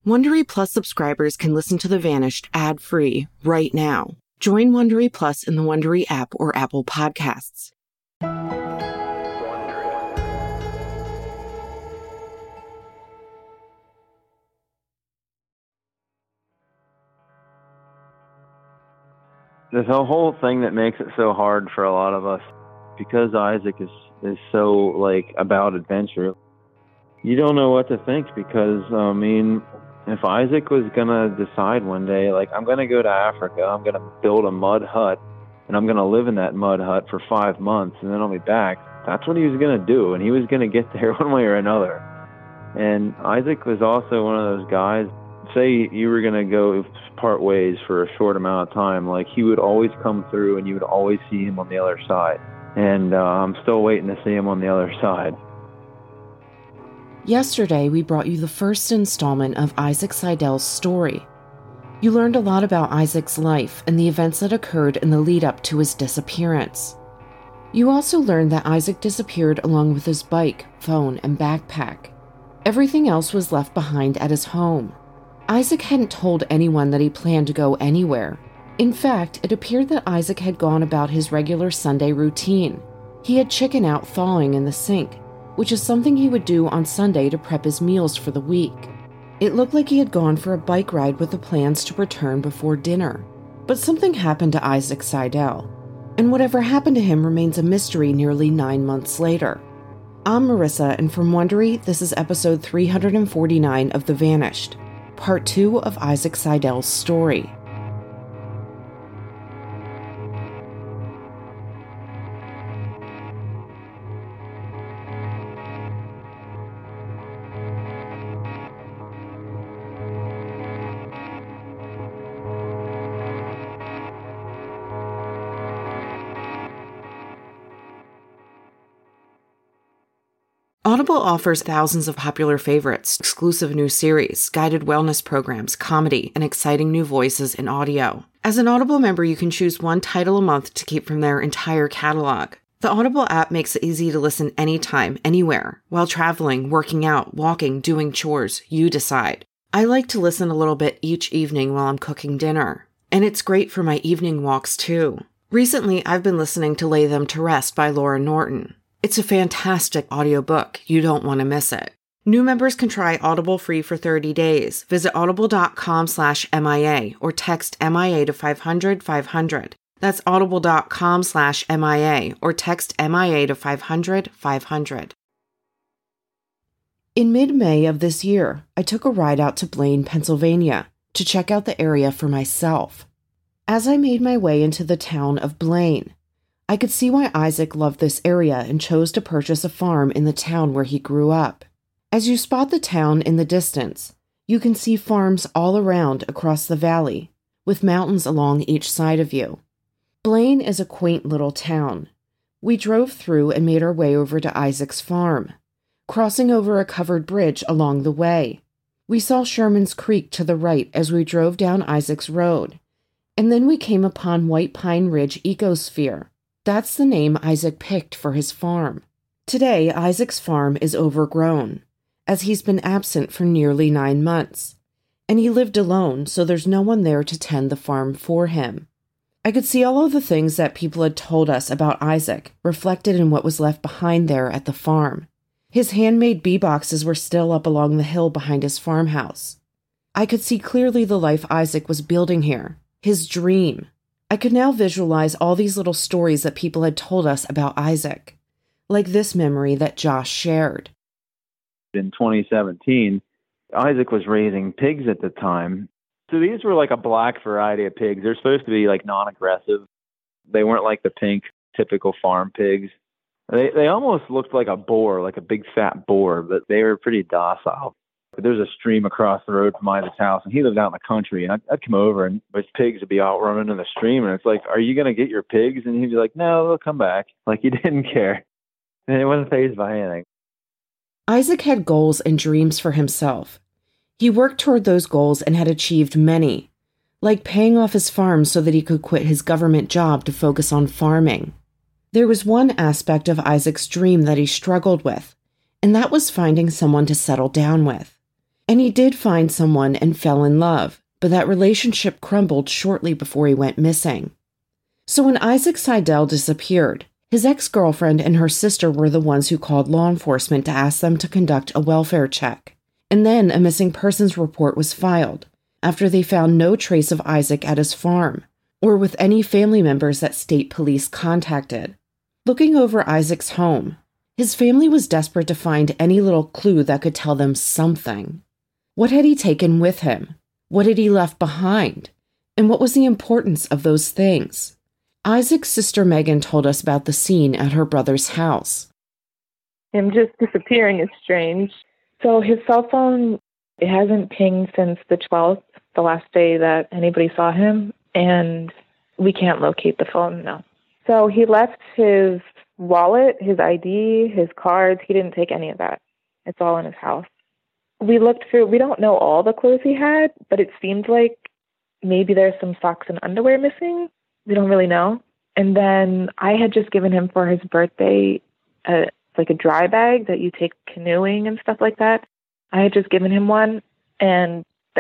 Wondery Plus subscribers can listen to The Vanished ad-free right now. Join Wondery Plus in the Wondery app or Apple Podcasts. There's a whole thing that makes it so hard for a lot of us because Isaac is so about adventure. You don't know what to think because if Isaac was gonna decide one day, I'm gonna go to Africa, I'm gonna build a mud hut, and I'm gonna live in that mud hut for 5 months, and then I'll be back. That's what he was gonna do, and he was gonna get there one way or another. And Isaac was also one of those guys. Say you were gonna go part ways for a short amount of time, he would always come through, and you would always see him on the other side. And I'm still waiting to see him on the other side. Yesterday, we brought you the first installment of Isaac Seidel's story. You learned a lot about Isaac's life and the events that occurred in the lead-up to his disappearance. You also learned that Isaac disappeared along with his bike, phone, and backpack. Everything else was left behind at his home. Isaac hadn't told anyone that he planned to go anywhere. In fact, it appeared that Isaac had gone about his regular Sunday routine. He had chicken out thawing in the sink, which is something he would do on Sunday to prep his meals for the week. It looked like he had gone for a bike ride with the plans to return before dinner. But something happened to Isaac Seidel, and whatever happened to him remains a mystery nearly 9 months later. I'm Marissa, and from Wondery, this is episode 349 of The Vanished, part 2 of Isaac Seidel's story. Audible offers thousands of popular favorites, exclusive new series, guided wellness programs, comedy, and exciting new voices in audio. As an Audible member, you can choose one title a month to keep from their entire catalog. The Audible app makes it easy to listen anytime, anywhere, while traveling, working out, walking, doing chores. You decide. I like to listen a little bit each evening while I'm cooking dinner. And it's great for my evening walks, too. Recently, I've been listening to Lay Them to Rest by Laura Norton. It's a fantastic audiobook. You don't want to miss it. New members can try Audible free for 30 days. Visit audible.com/MIA or text MIA to 500-500. That's audible.com/MIA or text MIA to 500-500. In mid-May of this year, I took a ride out to Blaine, Pennsylvania, to check out the area for myself. As I made my way into the town of Blaine, I could see why Isaac loved this area and chose to purchase a farm in the town where he grew up. As you spot the town in the distance, you can see farms all around across the valley, with mountains along each side of you. Blaine is a quaint little town. We drove through and made our way over to Isaac's farm, crossing over a covered bridge along the way. We saw Sherman's Creek to the right as we drove down Isaac's Road, and then we came upon White Pine Ridge Ecosphere. That's the name Isaac picked for his farm. Today, Isaac's farm is overgrown, as he's been absent for nearly 9 months, and he lived alone, so there's no one there to tend the farm for him. I could see all of the things that people had told us about Isaac reflected in what was left behind there at the farm. His handmade bee boxes were still up along the hill behind his farmhouse. I could see clearly the life Isaac was building here, his dream. I could now visualize all these little stories that people had told us about Isaac, like this memory that Josh shared. In 2017, Isaac was raising pigs at the time. So these were a black variety of pigs. They're supposed to be non-aggressive. They weren't like the pink typical farm pigs. They almost looked like a boar, like a big fat boar, but they were pretty docile. There's a stream across the road from Isaac's house, and he lived out in the country. And I'd come over, and his pigs would be out running in the stream. And it's like, are you going to get your pigs? And he'd be like, no, they'll come back. He didn't care. And he wasn't fazed by anything. Isaac had goals and dreams for himself. He worked toward those goals and had achieved many, like paying off his farm so that he could quit his government job to focus on farming. There was one aspect of Isaac's dream that he struggled with, and that was finding someone to settle down with. And he did find someone and fell in love, but that relationship crumbled shortly before he went missing. So when Isaac Seidel disappeared, his ex-girlfriend and her sister were the ones who called law enforcement to ask them to conduct a welfare check. And then a missing persons report was filed after they found no trace of Isaac at his farm or with any family members that state police contacted. Looking over Isaac's home, his family was desperate to find any little clue that could tell them something. What had he taken with him? What had he left behind? And what was the importance of those things? Isaac's sister Megan told us about the scene at her brother's house. Him just disappearing is strange. So his cell phone, it hasn't pinged since the 12th, the last day that anybody saw him, and we can't locate the phone now. So he left his wallet, his ID, his cards. He didn't take any of that. It's all in his house. We looked through, we don't know all the clothes he had, but it seemed like maybe there's some socks and underwear missing. We don't really know. And then I had just given him for his birthday like a dry bag that you take canoeing and stuff like that. I had just given him one, and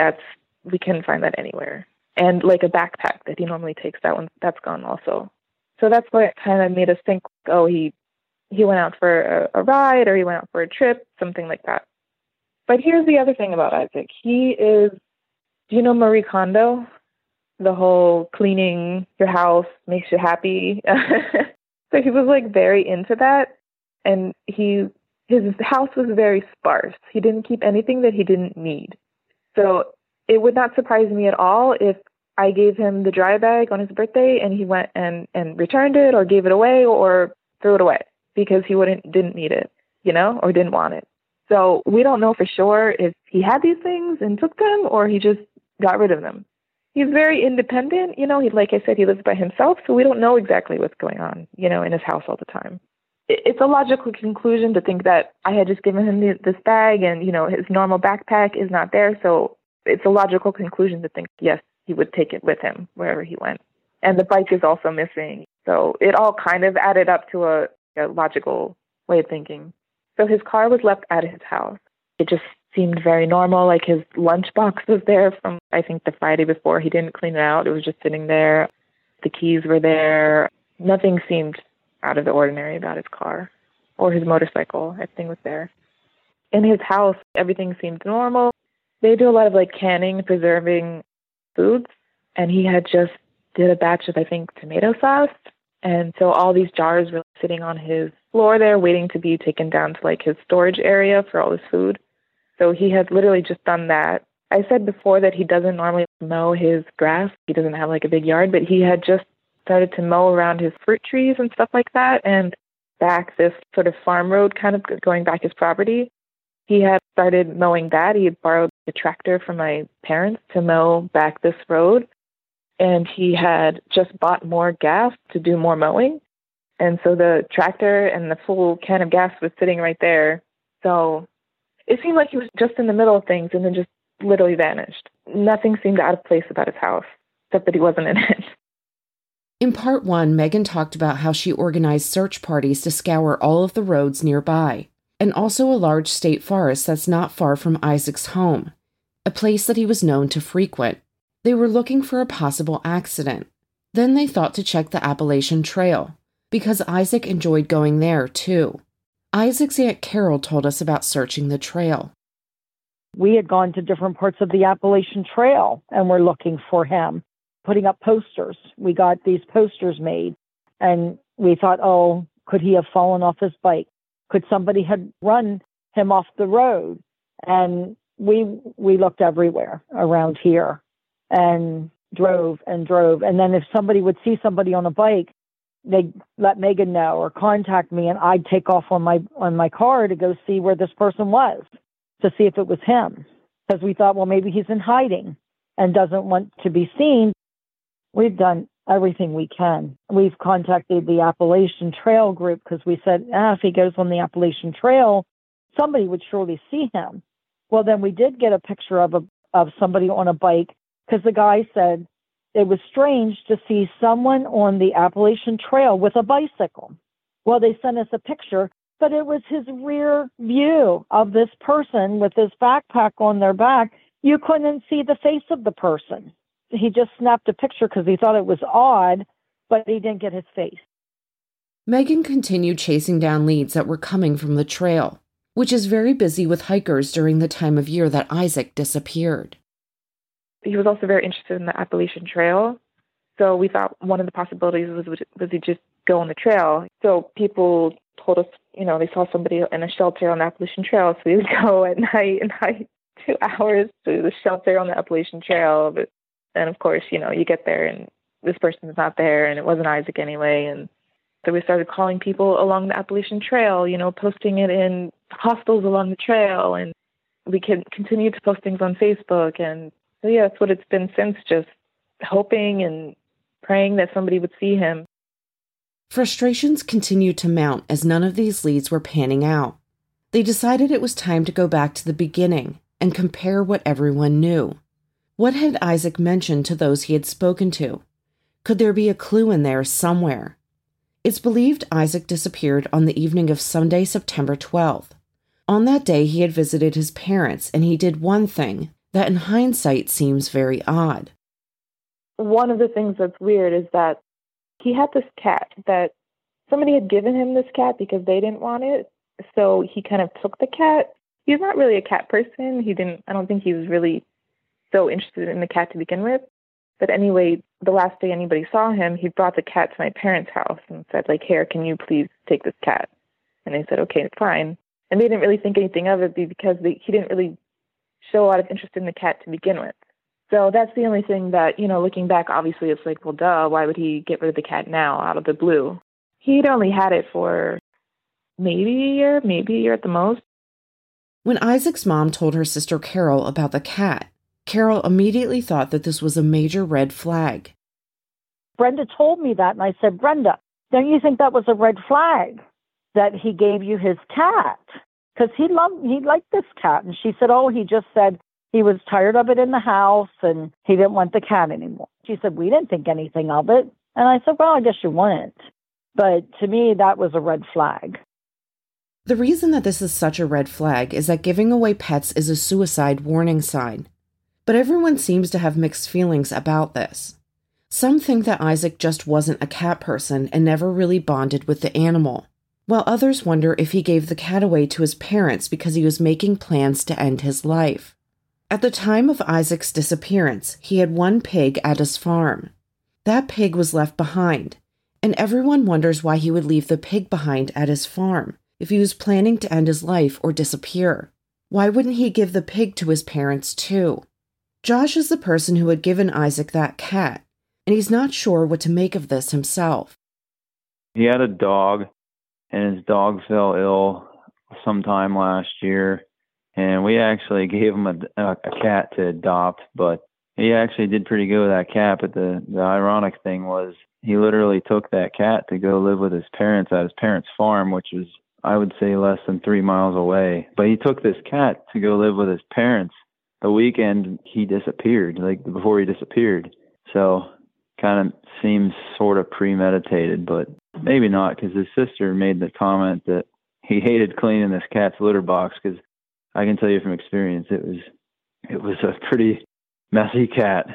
we couldn't find that anywhere. And like a backpack that he normally takes, that's gone also. So that's what kind of made us think, oh, he went out for a ride, or he went out for a trip, something like that. But here's the other thing about Isaac. Do you know Marie Kondo? The whole cleaning your house makes you happy. So he was like very into that. And his house was very sparse. He didn't keep anything that he didn't need. So it would not surprise me at all if I gave him the dry bag on his birthday and he went and returned it or gave it away or threw it away because he didn't need it, or didn't want it. So we don't know for sure if he had these things and took them or he just got rid of them. He's very independent, like I said, he lives by himself, so we don't know exactly what's going on, in his house all the time. It's a logical conclusion to think that I had just given him this bag and, his normal backpack is not there, so it's a logical conclusion to think, yes, he would take it with him wherever he went. And the bike is also missing, so it all kind of added up to a logical way of thinking. So his car was left at his house. It just seemed very normal, like his lunchbox was there from, I think, the Friday before. He didn't clean it out. It was just sitting there. The keys were there. Nothing seemed out of the ordinary about his car or his motorcycle. Everything was there. In his house, everything seemed normal. They do a lot of canning, preserving foods, and he had just did a batch of, I think, tomato sauce. And so all these jars were sitting on his floor there waiting to be taken down to his storage area for all his food. So he had literally just done that. I said before that he doesn't normally mow his grass. He doesn't have a big yard, but he had just started to mow around his fruit trees and stuff like that and back this sort of farm road kind of going back his property. He had started mowing that. He had borrowed a tractor from my parents to mow back this road. And he had just bought more gas to do more mowing. And so the tractor and the full can of gas was sitting right there. So it seemed like he was just in the middle of things and then just literally vanished. Nothing seemed out of place about his house, except that he wasn't in it. In part 1, Megan talked about how she organized search parties to scour all of the roads nearby, and also a large state forest that's not far from Isaac's home, a place that he was known to frequent. They were looking for a possible accident. Then they thought to check the Appalachian Trail, because Isaac enjoyed going there too. Isaac's Aunt Carol told us about searching the trail. We had gone to different parts of the Appalachian Trail and were looking for him, putting up posters. We got these posters made and we thought, oh, could he have fallen off his bike? Could somebody have run him off the road? And we looked everywhere around here and drove. And then if somebody would see somebody on a bike, they'd let Megan know or contact me, and I'd take off on my car to go see where this person was, to see if it was him. Because we thought, well, maybe he's in hiding and doesn't want to be seen. We've done everything we can. We've contacted the Appalachian Trail group because we said, if he goes on the Appalachian Trail, somebody would surely see him. Well, then we did get a picture of somebody on a bike because the guy said, it was strange to see someone on the Appalachian Trail with a bicycle. Well, they sent us a picture but it was his rear view of this person with this backpack on their back. You couldn't see the face of the person. He just snapped a picture because he thought it was odd, but he didn't get his face. Megan continued chasing down leads that were coming from the trail, which is very busy with hikers during the time of year that Isaac disappeared. He was also very interested in the Appalachian Trail. So we thought one of the possibilities was he just go on the trail. So people told us, they saw somebody in a shelter on the Appalachian Trail. So we would go at night and hike 2 hours to the shelter on the Appalachian Trail. But then, of course, you get there and this person's not there and it wasn't Isaac anyway. And so we started calling people along the Appalachian Trail, posting it in hostels along the trail. And we continued to post things on Facebook. And so, yeah, that's what it's been since, just hoping and praying that somebody would see him. Frustrations continued to mount as none of these leads were panning out. They decided it was time to go back to the beginning and compare what everyone knew. What had Isaac mentioned to those he had spoken to? Could there be a clue in there somewhere? It's believed Isaac disappeared on the evening of Sunday, September 12th. On that day, he had visited his parents, and he did one thing that in hindsight seems very odd. One of the things that's weird is that he had this cat that somebody had given him this cat because they didn't want it. So he kind of took the cat. He's not really a cat person. I don't think he was really so interested in the cat to begin with. But anyway, the last day anybody saw him, he brought the cat to my parents' house and said, here, can you please take this cat? And they said, okay, fine. And they didn't really think anything of it because he didn't really show a lot of interest in the cat to begin with. So that's the only thing that, looking back, obviously it's like, well, duh, why would he get rid of the cat now out of the blue? He'd only had it for maybe a year at the most. When Isaac's mom told her sister Carol about the cat, Carol immediately thought that this was a major red flag. Brenda told me that, and I said, Brenda, don't you think that was a red flag that he gave you his cat? Because he liked this cat. And she said, he just said he was tired of it in the house and he didn't want the cat anymore. She said, we didn't think anything of it. And I said, well, I guess you wouldn't. But to me, that was a red flag. The reason that this is such a red flag is that giving away pets is a suicide warning sign. But everyone seems to have mixed feelings about this. Some think that Isaac just wasn't a cat person and never really bonded with the animal, while others wonder if he gave the cat away to his parents because he was making plans to end his life. At the time of Isaac's disappearance, he had one pig at his farm. That pig was left behind, and everyone wonders why he would leave the pig behind at his farm if he was planning to end his life or disappear. Why wouldn't he give the pig to his parents too? Josh is the person who had given Isaac that cat, and he's not sure what to make of this himself. He had a dog, and his dog fell ill sometime last year, and we actually gave him a cat to adopt, but he actually did pretty good with that cat. But the ironic thing was he literally took that cat to go live with his parents at his parents' farm, which was, I would say, less than 3 miles away. But he took this cat to go live with his parents the weekend he disappeared, before he disappeared. So kind of seems sort of premeditated, but maybe not, because his sister made the comment that he hated cleaning this cat's litter box, because I can tell you from experience, it was a pretty messy cat.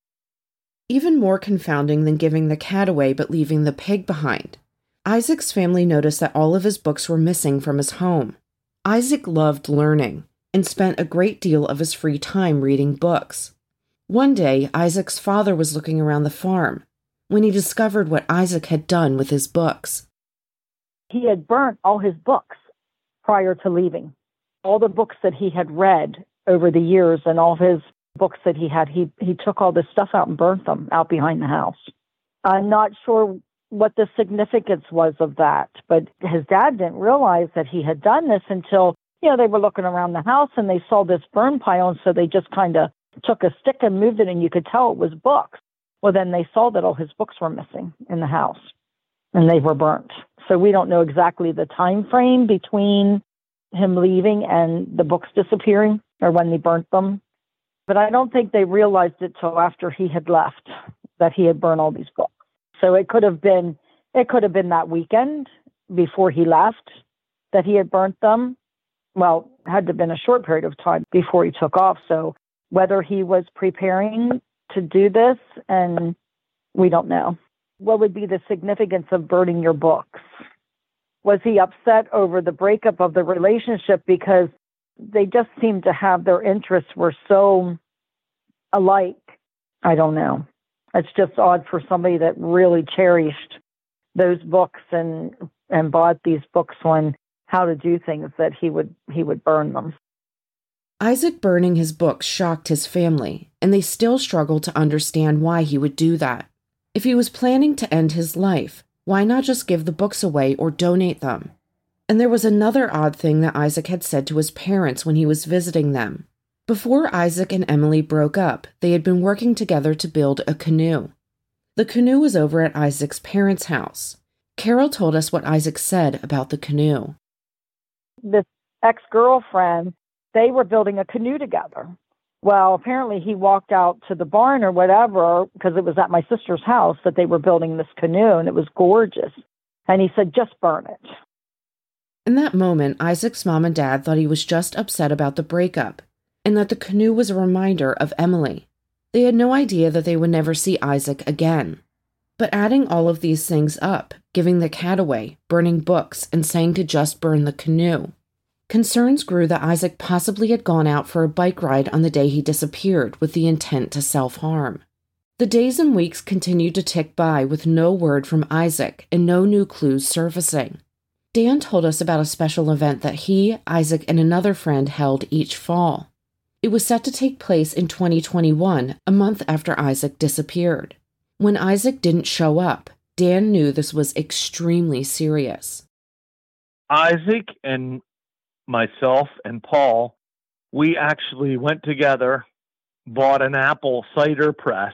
Even more confounding than giving the cat away but leaving the pig behind. Isaac's family noticed that all of his books were missing from his home. Isaac loved learning and spent a great deal of his free time reading books. One day, Isaac's father was looking around the farm when he discovered what Isaac had done with his books. He had burnt all his books prior to leaving. All the books that he had read over the years and all his books that he had, he took all this stuff out and burnt them out behind the house. I'm not sure what the significance was of that, but his dad didn't realize that he had done this until they were looking around the house and they saw this burn pile, and so they just kind of took a stick and moved it, and you could tell it was books. Well, then they saw that all his books were missing in the house, and they were burnt. So we don't know exactly the time frame between him leaving and the books disappearing, or when they burnt them. But I don't think they realized it till after he had left that he had burned all these books. So it could have been that weekend before he left. that he had burnt them. Well, it had to have been a short period of time before he took off. So whether he was preparing to do this, and we don't know. What would be the significance of burning your books? Was he upset over the breakup of the relationship because they just seemed to have their interests were so alike? I don't know. It's just odd for somebody that really cherished those books and bought these books on how to do things that he would burn them. Isaac burning his books shocked his family, and they still struggle to understand why he would do that. If he was planning to end his life, why not just give the books away or donate them? And there was another odd thing that Isaac had said to his parents when he was visiting them. Before Isaac and Emily broke up, they had been working together to build a canoe. The canoe was over at Isaac's parents' house. Carol told us what Isaac said about the canoe. This ex-girlfriend, they were building a canoe together. Well, apparently he walked out to the barn or whatever, because it was at my sister's house that they were building this canoe, and it was gorgeous. And he said, just burn it. In that moment, Isaac's mom and dad thought he was just upset about the breakup, and that the canoe was a reminder of Emily. They had no idea that they would never see Isaac again. But adding all of these things up, giving the cat away, burning books, and saying to just burn the canoe, concerns grew that Isaac possibly had gone out for a bike ride on the day he disappeared with the intent to self-harm. The days and weeks continued to tick by with no word from Isaac and no new clues surfacing. Dan told us about a special event that he, Isaac, and another friend held each fall. It was set to take place in 2021, a month after Isaac disappeared. When Isaac didn't show up, Dan knew this was extremely serious. Isaac and myself and Paul, we actually went together, bought an apple cider press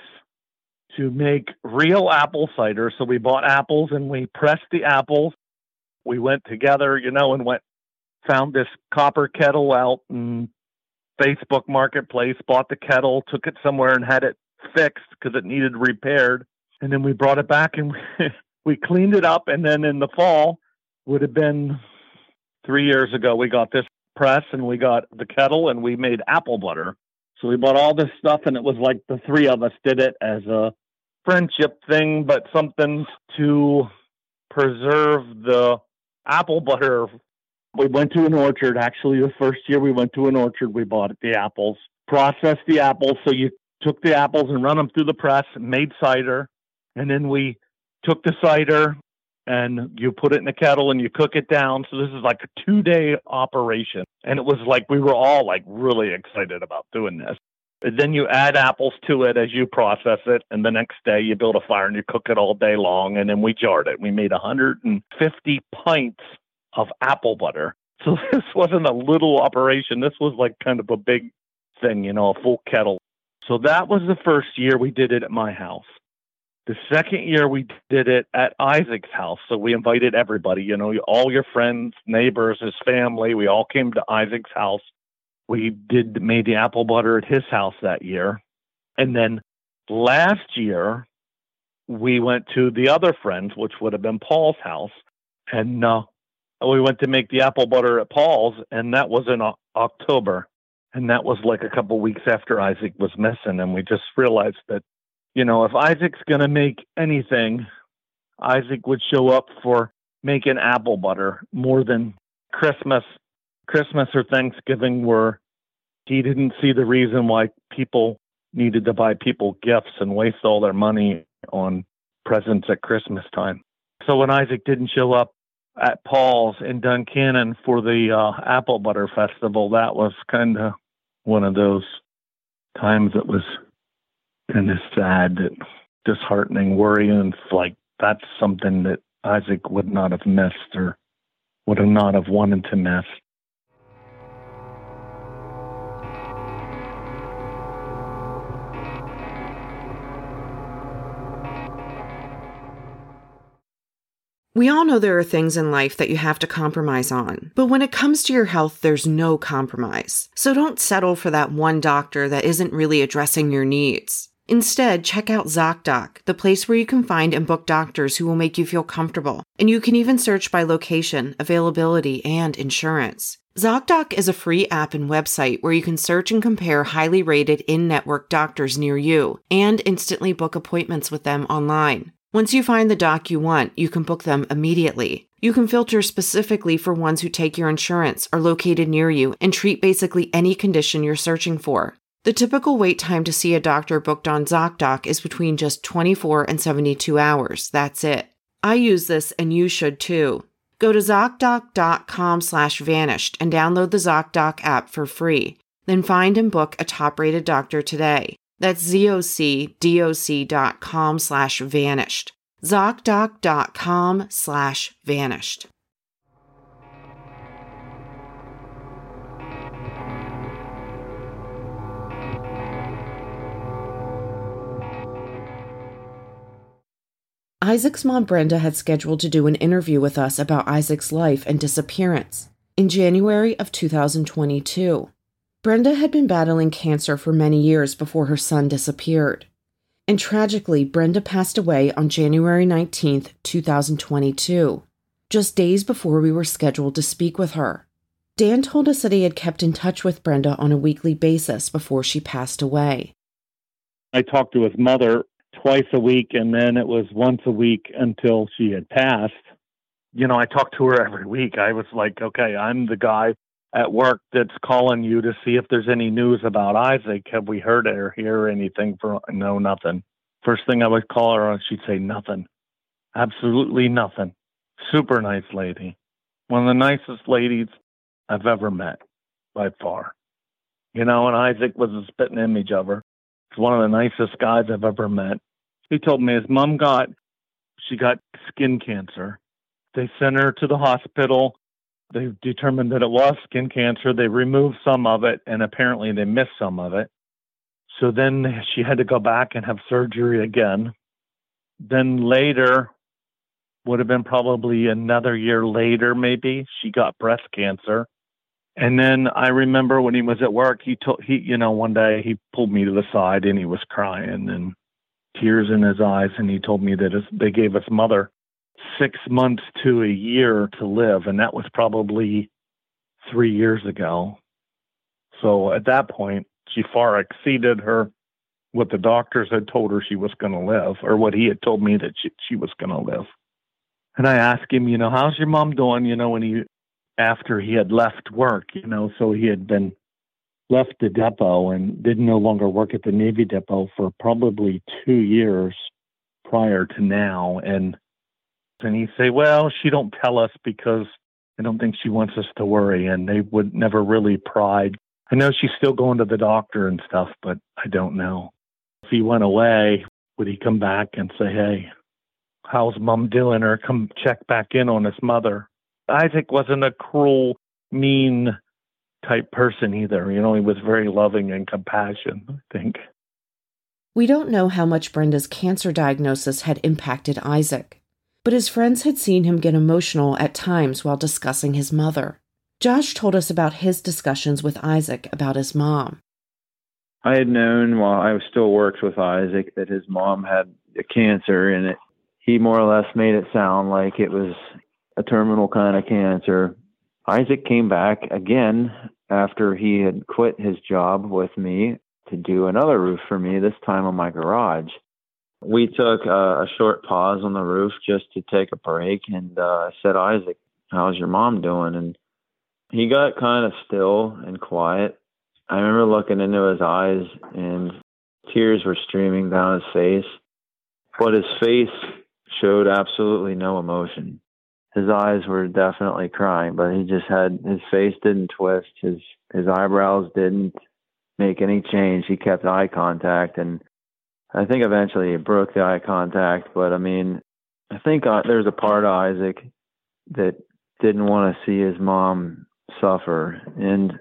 to make real apple cider. So we bought apples and we pressed the apples. We went together, and found this copper kettle out in Facebook Marketplace, bought the kettle, took it somewhere and had it fixed because it needed repaired. And then we brought it back and we cleaned it up. And then in the fall, would have been 3 years ago, we got this press and we got the kettle and we made apple butter. So we bought all this stuff and it was like the three of us did it as a friendship thing, but something to preserve the apple butter. We went to an orchard. Actually, the first year we went to an orchard, we bought the apples, processed the apples. So you took the apples and run them through the press, made cider. And then we took the cider and you put it in the kettle and you cook it down. So this is like a 2-day operation. And it was like, we were all like really excited about doing this. And then you add apples to it as you process it. And the next day you build a fire and you cook it all day long. And then we jarred it. We made 150 pints of apple butter. So this wasn't a little operation. This was like kind of a big thing, a full kettle. So that was the first year we did it at my house. The second year we did it at Isaac's house. So we invited everybody, all your friends, neighbors, his family. We all came to Isaac's house. We made the apple butter at his house that year. And then last year we went to the other friends, which would have been Paul's house. And we went to make the apple butter at Paul's, and that was in October. And that was like a couple weeks after Isaac was missing. And we just realized that, if Isaac's going to make anything, Isaac would show up for making apple butter more than Christmas or Thanksgiving, where he didn't see the reason why people needed to buy people gifts and waste all their money on presents at Christmas time. So when Isaac didn't show up at Paul's in Duncannon for the Apple Butter Festival, that was kind of one of those times that was kind of sad, disheartening, worrying. It's like that's something that Isaac would not have missed or would have not have wanted to miss. We all know there are things in life that you have to compromise on, but when it comes to your health, there's no compromise. So don't settle for that one doctor that isn't really addressing your needs. Instead, check out ZocDoc, the place where you can find and book doctors who will make you feel comfortable. And you can even search by location, availability, and insurance. ZocDoc is a free app and website where you can search and compare highly rated in-network doctors near you and instantly book appointments with them online. Once you find the doc you want, you can book them immediately. You can filter specifically for ones who take your insurance, are located near you, and treat basically any condition you're searching for. The typical wait time to see a doctor booked on ZocDoc is between just 24 and 72 hours. That's it. I use this and you should too. Go to ZocDoc.com/vanished and download the ZocDoc app for free. Then find and book a top-rated doctor today. That's ZocDoc.com/vanished. ZocDoc.com/vanished. Isaac's mom, Brenda, had scheduled to do an interview with us about Isaac's life and disappearance in January of 2022. Brenda had been battling cancer for many years before her son disappeared. And tragically, Brenda passed away on January 19th, 2022, just days before we were scheduled to speak with her. Dan told us that he had kept in touch with Brenda on a weekly basis before she passed away. I talked to his mother twice a week, and then it was once a week until she had passed. You know, I talked to her every week. I was like, okay, I'm the guy at work that's calling you to see if there's any news about Isaac. Have we heard or hear anything? No, nothing. First thing I would call her, she'd say nothing. Absolutely nothing. Super nice lady. One of the nicest ladies I've ever met, by far. You know, and Isaac was a spitting image of her. He's one of the nicest guys I've ever met. He told me his mom got skin cancer. They sent her to the hospital. They determined that it was skin cancer. They removed some of it, and apparently they missed some of it. So then she had to go back and have surgery again. Then later, would have been probably another year later, maybe, she got breast cancer. And then I remember when he was at work, one day he pulled me to the side and he was crying and tears in his eyes. And he told me that they gave his mother 6 months to a year to live. And that was probably 3 years ago. So at that point, she far exceeded what the doctors had told her she was going to live, or what he had told me that she was going to live. And I asked him, how's your mom doing? After he had left work, so he had been left the depot and did no longer work at the Navy depot for probably 2 years prior to now. And he'd say, well, she don't tell us because I don't think she wants us to worry. And they would never really pry. I know she's still going to the doctor and stuff, but I don't know. If he went away, would he come back and say, hey, how's mom doing? Or come check back in on his mother? Isaac wasn't a cruel, mean type person either. He was very loving and compassionate, I think. We don't know how much Brenda's cancer diagnosis had impacted Isaac, but his friends had seen him get emotional at times while discussing his mother. Josh told us about his discussions with Isaac about his mom. I had known while I still worked with Isaac that his mom had a cancer, and he more or less made it sound like it was a terminal kind of cancer. Isaac came back again after he had quit his job with me to do another roof for me, this time on my garage. We took a short pause on the roof just to take a break, and I said, Isaac, how's your mom doing? And he got kind of still and quiet. I remember looking into his eyes, and tears were streaming down his face, but his face showed absolutely no emotion. His eyes were definitely crying, but his face didn't twist. His eyebrows didn't make any change. He kept eye contact, and I think eventually he broke the eye contact. But I think there's a part of Isaac that didn't want to see his mom suffer. And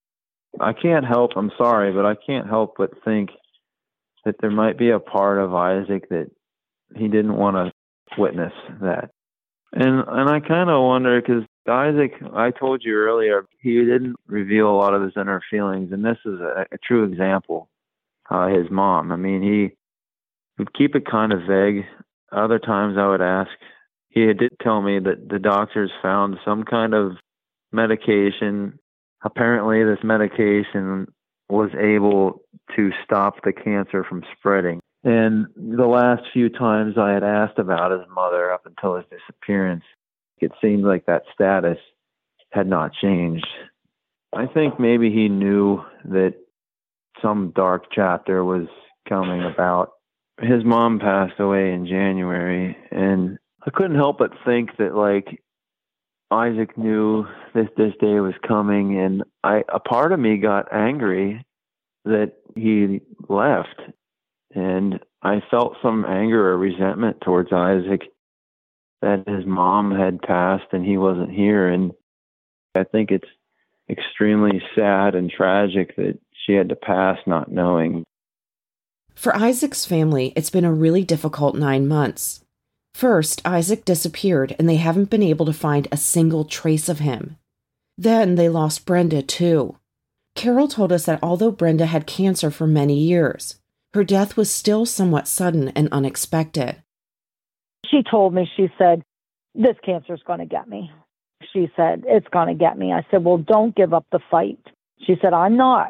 I'm sorry, but I can't help but think that there might be a part of Isaac that he didn't want to witness that. And I kind of wonder, because Isaac, I told you earlier, he didn't reveal a lot of his inner feelings, and this is a true example. his mom. I mean, he would keep it kind of vague. Other times I would ask. He did tell me that the doctors found some kind of medication. Apparently, this medication was able to stop the cancer from spreading. And the last few times I had asked about his mother up until his disappearance, it seemed like that status had not changed. I think maybe he knew that some dark chapter was coming about. His mom passed away in January, and I couldn't help but think that, like, Isaac knew this day was coming, and a part of me got angry that he left. And I felt some anger or resentment towards Isaac that his mom had passed and he wasn't here. And I think it's extremely sad and tragic that she had to pass not knowing. For Isaac's family, it's been a really difficult 9 months. First, Isaac disappeared and they haven't been able to find a single trace of him. Then they lost Brenda too. Carol told us that although Brenda had cancer for many years, her death was still somewhat sudden and unexpected. She told me, she said, this cancer's going to get me. She said, it's going to get me. I said, well, don't give up the fight. She said, I'm not.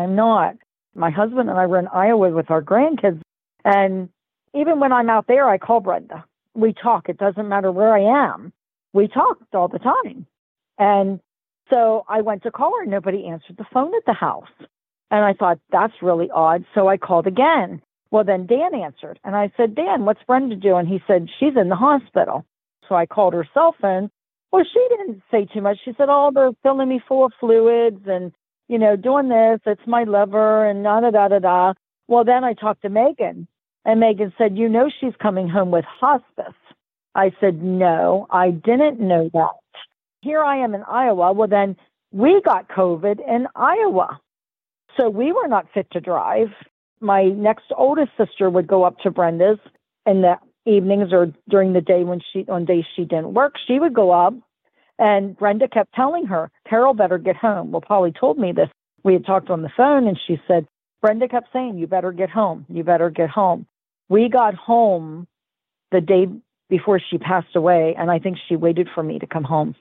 My husband and I were in Iowa with our grandkids. And even when I'm out there, I call Brenda. We talk. It doesn't matter where I am. We talked all the time. And so I went to call her. Nobody answered the phone at the house. And I thought, that's really odd. So I called again. Well, then Dan answered. And I said, Dan, what's Brenda doing? He said, she's in the hospital. So I called her cell phone. Well, she didn't say too much. She said, oh, they're filling me full of fluids and, doing this. It's my liver and da-da-da-da-da. Well, then I talked to Megan. And Megan said, she's coming home with hospice. I said, no, I didn't know that. Here I am in Iowa. Well, then we got COVID in Iowa. So we were not fit to drive. My next oldest sister would go up to Brenda's in the evenings or during the day on days she didn't work. She would go up, and Brenda kept telling her, Carol better get home. Well, Polly told me this. We had talked on the phone, and she said, Brenda kept saying, you better get home. You better get home. We got home the day before she passed away, and I think she waited for me to come home.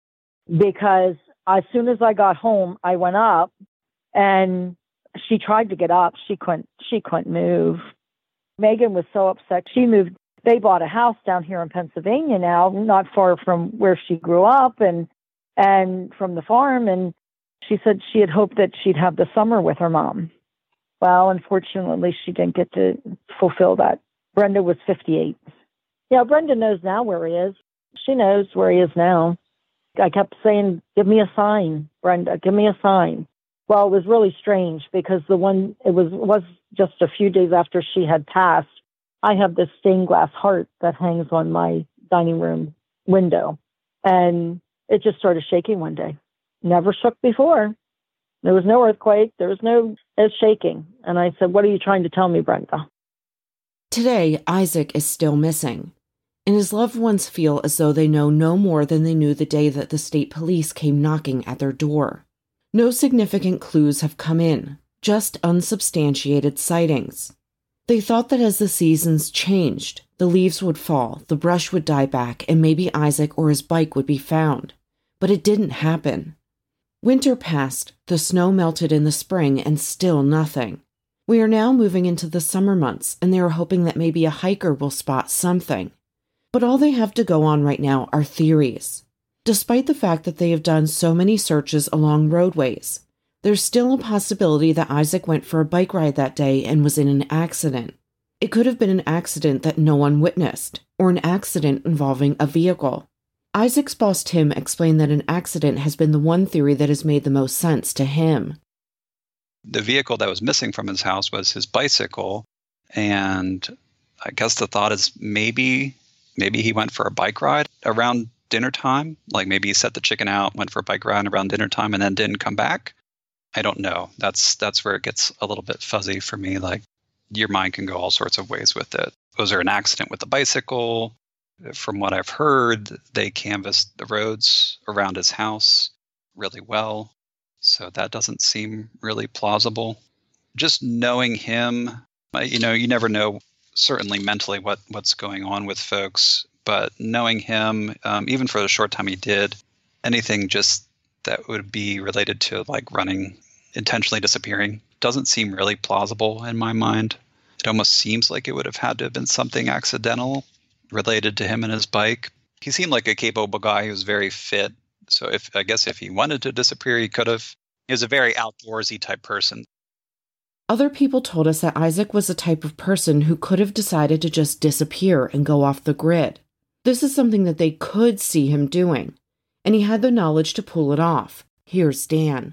Because as soon as I got home, I went up, and she tried to get up. She couldn't move. Megan was so upset. She moved. They bought a house down here in Pennsylvania now, not far from where she grew up and from the farm. And she said she had hoped that she'd have the summer with her mom. Well, unfortunately, she didn't get to fulfill that. Brenda was 58. Yeah, Brenda knows now where he is. She knows where he is now. I kept saying, give me a sign, Brenda, give me a sign. Well, it was really strange because it was just a few days after she had passed. I have this stained glass heart that hangs on my dining room window. And it just started shaking one day. Never shook before. There was no earthquake. It's shaking. And I said, what are you trying to tell me, Brenda? Today, Isaac is still missing, and his loved ones feel as though they know no more than they knew the day that the state police came knocking at their door. No significant clues have come in, just unsubstantiated sightings. They thought that as the seasons changed, the leaves would fall, the brush would die back, and maybe Isaac or his bike would be found. But it didn't happen. Winter passed, the snow melted in the spring, and still nothing. We are now moving into the summer months, and they are hoping that maybe a hiker will spot something. But all they have to go on right now are theories. Despite the fact that they have done so many searches along roadways, there's still a possibility that Isaac went for a bike ride that day and was in an accident. It could have been an accident that no one witnessed, or an accident involving a vehicle. Isaac's boss Tim explained that an accident has been the one theory that has made the most sense to him. The vehicle that was missing from his house was his bicycle, and I guess the thought is maybe he went for a bike ride around dinner time. Like maybe he set the chicken out, went for a bike ride around dinner time, and then didn't come back. I don't know. That's where it gets a little bit fuzzy for me. Like your mind can go all sorts of ways with it. Was there an accident with the bicycle? From what I've heard, they canvassed the roads around his house really well. So that doesn't seem really plausible. just knowing him, you never know certainly mentally what's going on with folks, but knowing him, even for the short time he did, anything just that would be related to like running, intentionally disappearing, doesn't seem really plausible in my mind. It almost seems like it would have had to have been something accidental related to him and his bike. He seemed like a capable guy who was very fit. So if he wanted to disappear, he could have. He was a very outdoorsy type person. Other people told us that Isaac was the type of person who could have decided to just disappear and go off the grid. This is something that they could see him doing, and he had the knowledge to pull it off. Here's Dan.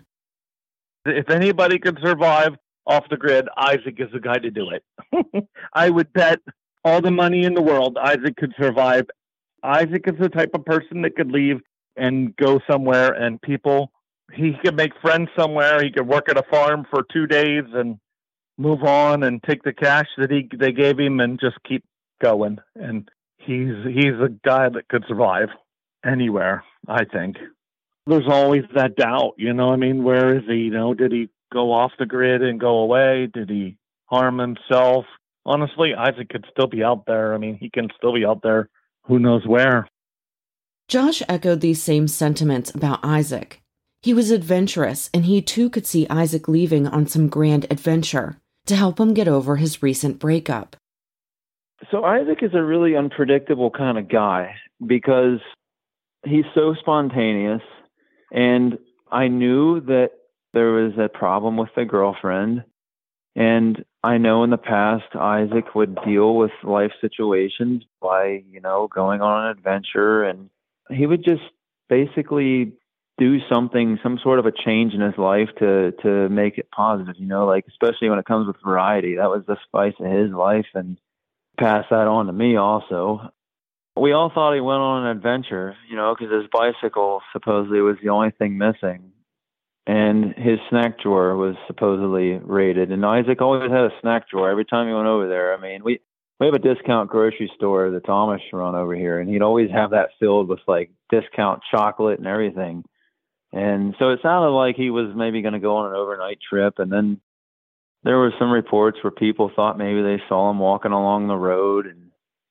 If anybody could survive off the grid, Isaac is the guy to do it. I would bet all the money in the world Isaac could survive. Isaac is the type of person that could leave and go somewhere, and he could make friends somewhere. He could work at a farm for 2 days and move on and take the cash that they gave him and just keep going. And he's a guy that could survive anywhere, I think. There's always that doubt, where is he? Did he go off the grid and go away? Did he harm himself? Honestly, Isaac could still be out there. He can still be out there. Who knows where? Josh echoed these same sentiments about Isaac. He was adventurous, and he too could see Isaac leaving on some grand adventure to help him get over his recent breakup. So Isaac is a really unpredictable kind of guy because he's so spontaneous. And I knew that there was a problem with the girlfriend. And I know in the past, Isaac would deal with life situations by, going on an adventure. And he would just basically do something, some sort of a change in his life to make it positive, especially when it comes with variety. That was the spice of his life, and pass that on to me also. We all thought he went on an adventure, because his bicycle supposedly was the only thing missing. And his snack drawer was supposedly raided. And Isaac always had a snack drawer every time he went over there. We have a discount grocery store that's Amish run over here, and he'd always have that filled with like discount chocolate and everything. And so it sounded like he was maybe going to go on an overnight trip. And then there were some reports where people thought maybe they saw him walking along the road. And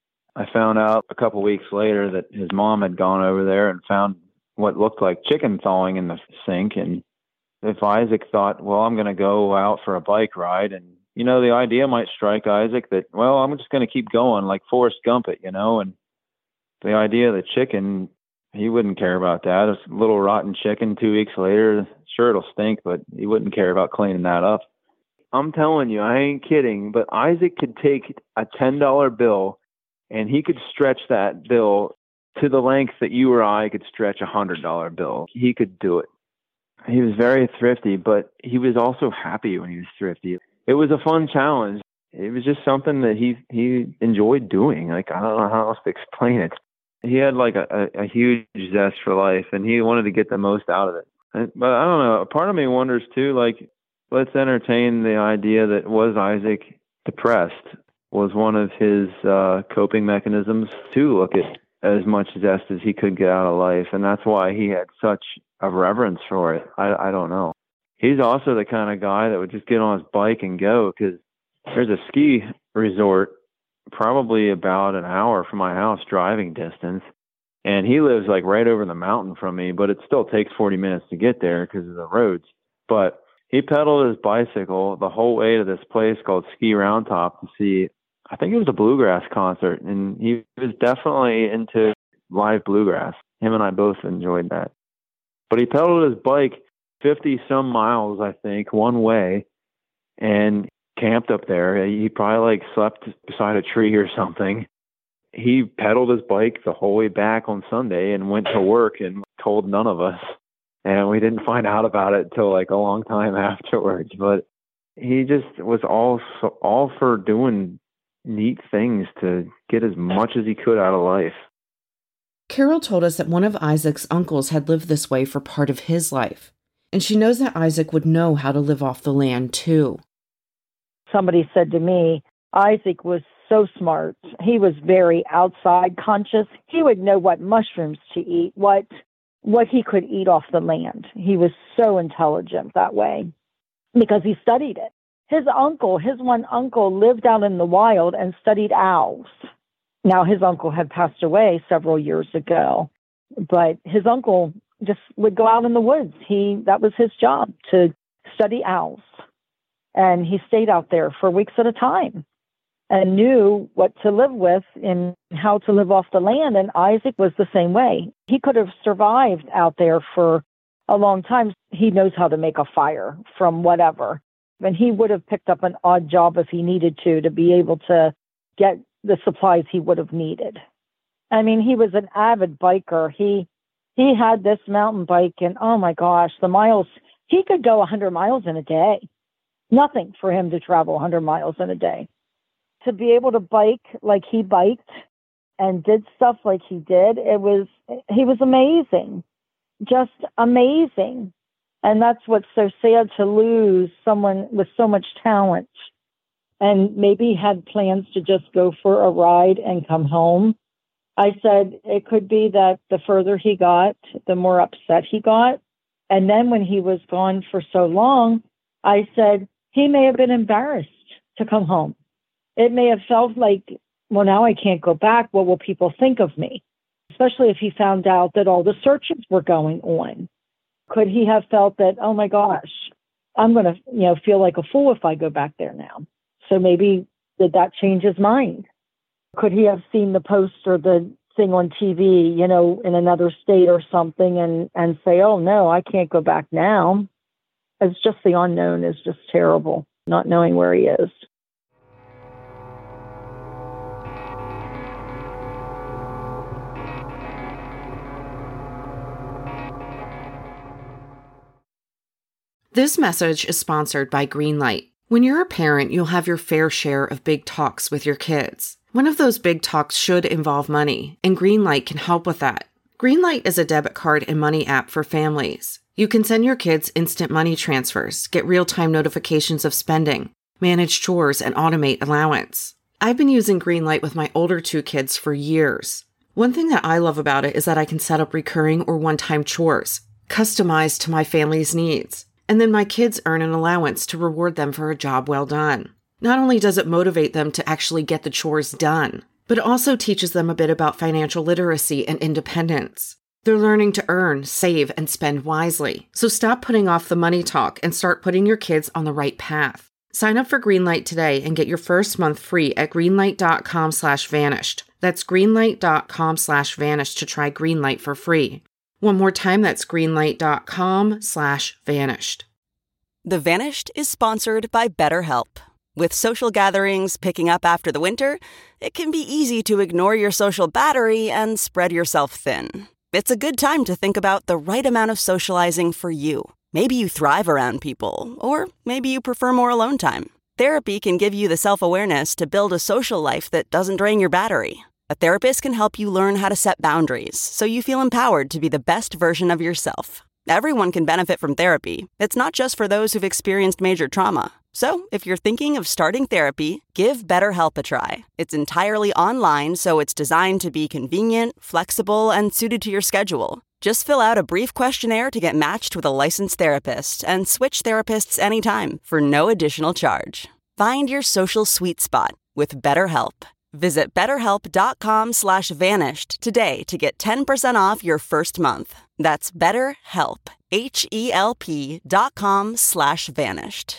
I found out a couple weeks later that his mom had gone over there and found what looked like chicken thawing in the sink. And if Isaac thought, well, I'm going to go out for a bike ride, and, the idea might strike Isaac that, well, I'm just going to keep going like Forrest Gump it, and the idea of the chicken, he wouldn't care about that. It's a little rotten chicken 2 weeks later. Sure, it'll stink, but he wouldn't care about cleaning that up. I'm telling you, I ain't kidding, but Isaac could take a $10 bill and he could stretch that bill to the length that you or I could stretch a $100 bill. He could do it. He was very thrifty, but he was also happy when he was thrifty. It was a fun challenge. It was just something that he enjoyed doing. Like, I don't know how else to explain it. He had like a huge zest for life, and he wanted to get the most out of it. But I don't know. A part of me wonders too, like, let's entertain the idea that was Isaac depressed? Was one of his coping mechanisms to look at as much zest as he could get out of life, and that's why he had such a reverence for it. I don't know. He's also the kind of guy that would just get on his bike and go, because there's a ski resort probably about an hour from my house driving distance, and he lives like right over the mountain from me, but it still takes 40 minutes to get there because of the roads. But he pedaled his bicycle the whole way to this place called Ski Round Top to see, I think it was a bluegrass concert, and he was definitely into live bluegrass. Him and I both enjoyed that. But he pedaled his bike 50 some miles, I think, one way, and camped up there. He probably like slept beside a tree or something. He pedaled his bike the whole way back on Sunday and went to work and told none of us. And we didn't find out about it until like a long time afterwards. But he just was all for doing neat things to get as much as he could out of life. Carol told us that one of Isaac's uncles had lived this way for part of his life, and she knows that Isaac would know how to live off the land too. Somebody said to me, Isaac was so smart. He was very outside conscious. He would know what mushrooms to eat, what he could eat off the land. He was so intelligent that way because he studied it. his one uncle lived out in the wild and studied owls. Now, his uncle had passed away several years ago, but his uncle just would go out in the woods. That was his job, to study owls. And he stayed out there for weeks at a time and knew what to live with and how to live off the land. And Isaac was the same way. He could have survived out there for a long time. He knows how to make a fire from whatever. And he would have picked up an odd job if he needed to be able to get the supplies he would have needed. I mean, he was an avid biker. He had this mountain bike, and oh my gosh, the miles, he could go 100 miles in a day. Nothing for him to travel 100 miles in a day. To be able to bike like he biked and did stuff like he did, he was amazing. Just amazing. And that's what's so sad, to lose someone with so much talent. And maybe had plans to just go for a ride and come home. I said it could be that the further he got, the more upset he got. And then when he was gone for so long, I said he may have been embarrassed to come home. It may have felt like, well, now I can't go back. What will people think of me? Especially if he found out that all the searches were going on. Could he have felt that, oh my gosh, I'm going to, feel like a fool if I go back there now? So maybe did that change his mind? Could he have seen the post or the thing on TV, in another state or something and say, oh no, I can't go back now? It's just the unknown is just terrible, not knowing where he is. This message is sponsored by Greenlight. When you're a parent, you'll have your fair share of big talks with your kids. One of those big talks should involve money, and Greenlight can help with that. Greenlight is a debit card and money app for families. You can send your kids instant money transfers, get real-time notifications of spending, manage chores, and automate allowance. I've been using Greenlight with my older 2 kids for years. One thing that I love about it is that I can set up recurring or one-time chores, customized to my family's needs. And then my kids earn an allowance to reward them for a job well done. Not only does it motivate them to actually get the chores done, but it also teaches them a bit about financial literacy and independence. They're learning to earn, save, and spend wisely. So stop putting off the money talk and start putting your kids on the right path. Sign up for Greenlight today and get your first month free at greenlight.com/vanished. That's greenlight.com/vanished to try Greenlight for free. One more time, that's greenlight.com/vanished. The Vanished is sponsored by BetterHelp. With social gatherings picking up after the winter, it can be easy to ignore your social battery and spread yourself thin. It's a good time to think about the right amount of socializing for you. Maybe you thrive around people, or maybe you prefer more alone time. Therapy can give you the self-awareness to build a social life that doesn't drain your battery. A therapist can help you learn how to set boundaries so you feel empowered to be the best version of yourself. Everyone can benefit from therapy. It's not just for those who've experienced major trauma. So, if you're thinking of starting therapy, give BetterHelp a try. It's entirely online, so it's designed to be convenient, flexible, and suited to your schedule. Just fill out a brief questionnaire to get matched with a licensed therapist and switch therapists anytime for no additional charge. Find your social sweet spot with BetterHelp. Visit BetterHelp.com/vanished today to get 10% off your first month. That's BetterHelp, HELP.com/vanished.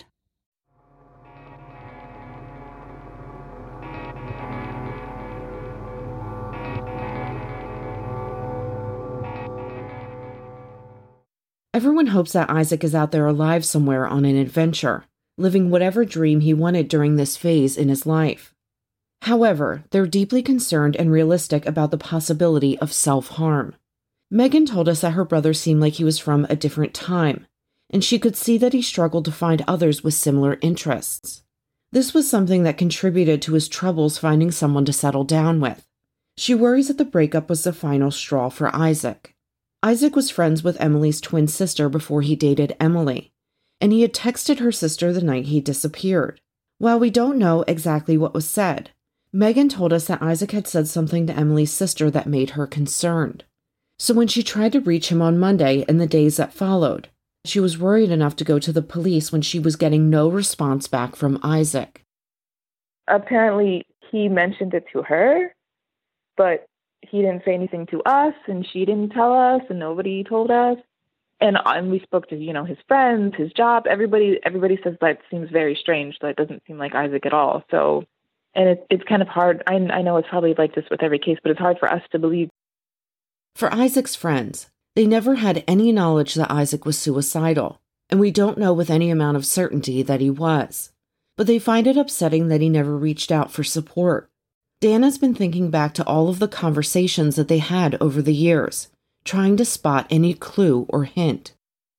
Everyone hopes that Isaac is out there alive somewhere on an adventure, living whatever dream he wanted during this phase in his life. However, they're deeply concerned and realistic about the possibility of self-harm. Megan told us that her brother seemed like he was from a different time, and she could see that he struggled to find others with similar interests. This was something that contributed to his troubles finding someone to settle down with. She worries that the breakup was the final straw for Isaac. Isaac was friends with Emily's twin sister before he dated Emily, and he had texted her sister the night he disappeared. While we don't know exactly what was said, Megan told us that Isaac had said something to Emily's sister that made her concerned. So when she tried to reach him on Monday and the days that followed, She was worried enough to go to the police when she was getting no response back from Isaac. Apparently, he mentioned it to her, but he didn't say anything to us, and she didn't tell us, and nobody told us. And we spoke to, his friends, his job. Everybody says that seems very strange. That doesn't seem like Isaac at all. So, and it's kind of hard. I know it's probably like this with every case, but it's hard for us to believe. For Isaac's friends, they never had any knowledge that Isaac was suicidal, and we don't know with any amount of certainty that he was. But they find it upsetting that he never reached out for support. Dan has been thinking back to all of the conversations that they had over the years, trying to spot any clue or hint.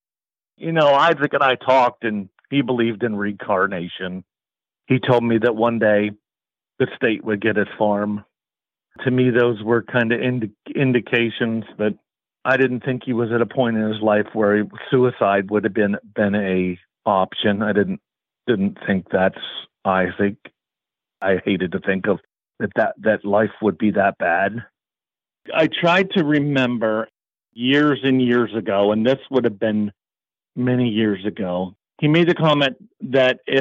Isaac and I talked, and he believed in reincarnation. He told me that one day the state would get his farm. To me, those were kind of indications that I didn't think he was at a point in his life where suicide would have been a option. I didn't think that's Isaac. I hated to think of that life would be that bad. I tried to remember years and years ago, and this would have been many years ago. He made the comment that if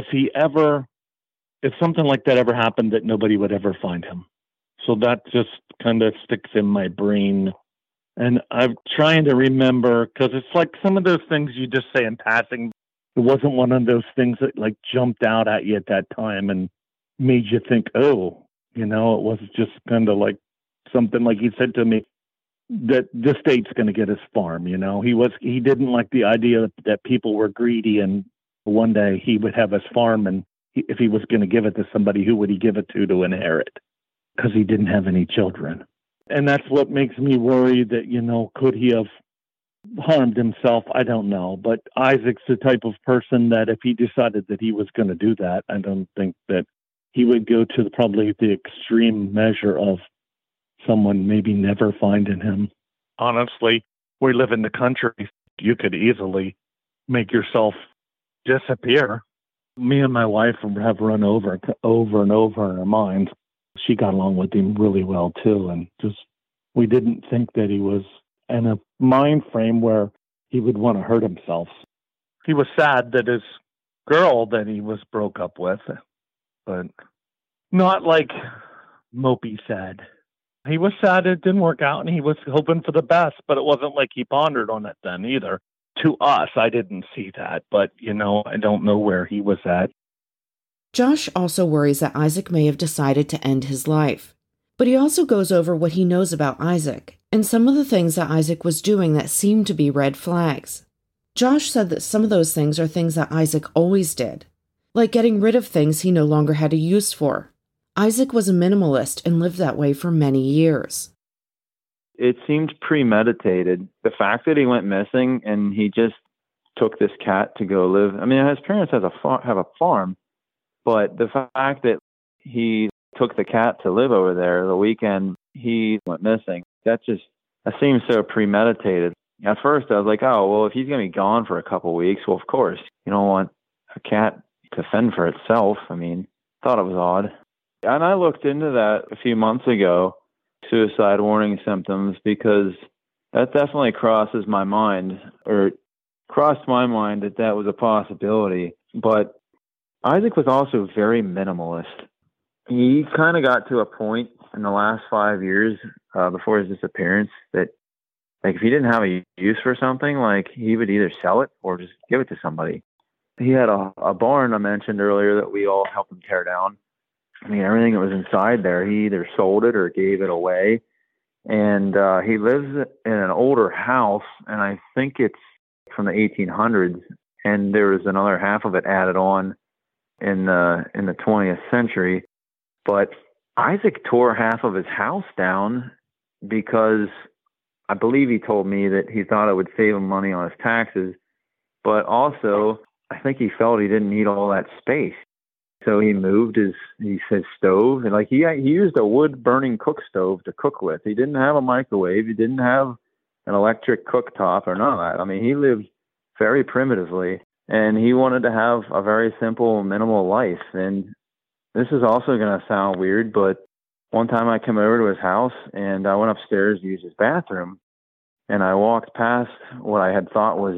something like that ever happened, that nobody would ever find him. So that just kind of sticks in my brain. And I'm trying to remember, because it's like some of those things you just say in passing. It wasn't one of those things that like jumped out at you at that time and made you think, oh, it was just kind of like something like he said to me that the state's going to get his farm. He didn't like the idea that people were greedy and one day he would have his farm, and if he was going to give it to somebody, who would he give it to inherit? Because he didn't have any children. And that's what makes me worry that, could he have harmed himself? I don't know. But Isaac's the type of person that if he decided that he was going to do that, I don't think that he would go to probably the extreme measure of someone maybe never finding him. Honestly, we live in the country. You could easily make yourself disappear. Me and my wife have run over and over in our minds. She got along with him really well too, and we didn't think that he was in a mind frame where he would want to hurt himself. He was sad that his girl that he was broke up with, but not like mopey sad. He was sad it didn't work out, and he was hoping for the best, but it wasn't like he pondered on it then either. To us, I didn't see that, but I don't know where he was at. Josh also worries that Isaac may have decided to end his life, but he also goes over what he knows about Isaac and some of the things that Isaac was doing that seemed to be red flags. Josh said that some of those things are things that Isaac always did, like getting rid of things he no longer had a use for. Isaac was a minimalist and lived that way for many years. It seemed premeditated. The fact that he went missing and he just took this cat to go live. I mean, his parents have a farm, but the fact that he took the cat to live over there the weekend he went missing, that seems so premeditated. At first, I was like, oh, well, if he's going to be gone for a couple of weeks, well, of course, you don't want a cat to fend for itself. I mean, thought it was odd. And I looked into that a few months ago, suicide warning symptoms, because that definitely crosses my mind, or crossed my mind that was a possibility. But Isaac was also very minimalist. He kind of got to a point in the last 5 years before his disappearance that, like, if he didn't have a use for something, like, he would either sell it or just give it to somebody. He had a barn I mentioned earlier that we all helped him tear down. I mean, everything that was inside there, he either sold it or gave it away. And he lives in an older house, and I think it's from the 1800s. And there was another half of it added on in the 20th century. But Isaac tore half of his house down because I believe he told me that he thought it would save him money on his taxes. But also, I think he felt he didn't need all that space. So he moved his stove, and like he used a wood burning cook stove to cook with. He didn't have a microwave. He didn't have an electric cooktop or none of that. I mean, he lived very primitively, and he wanted to have a very simple, minimal life. And this is also going to sound weird, but one time I came over to his house and I went upstairs to use his bathroom, and I walked past what I had thought was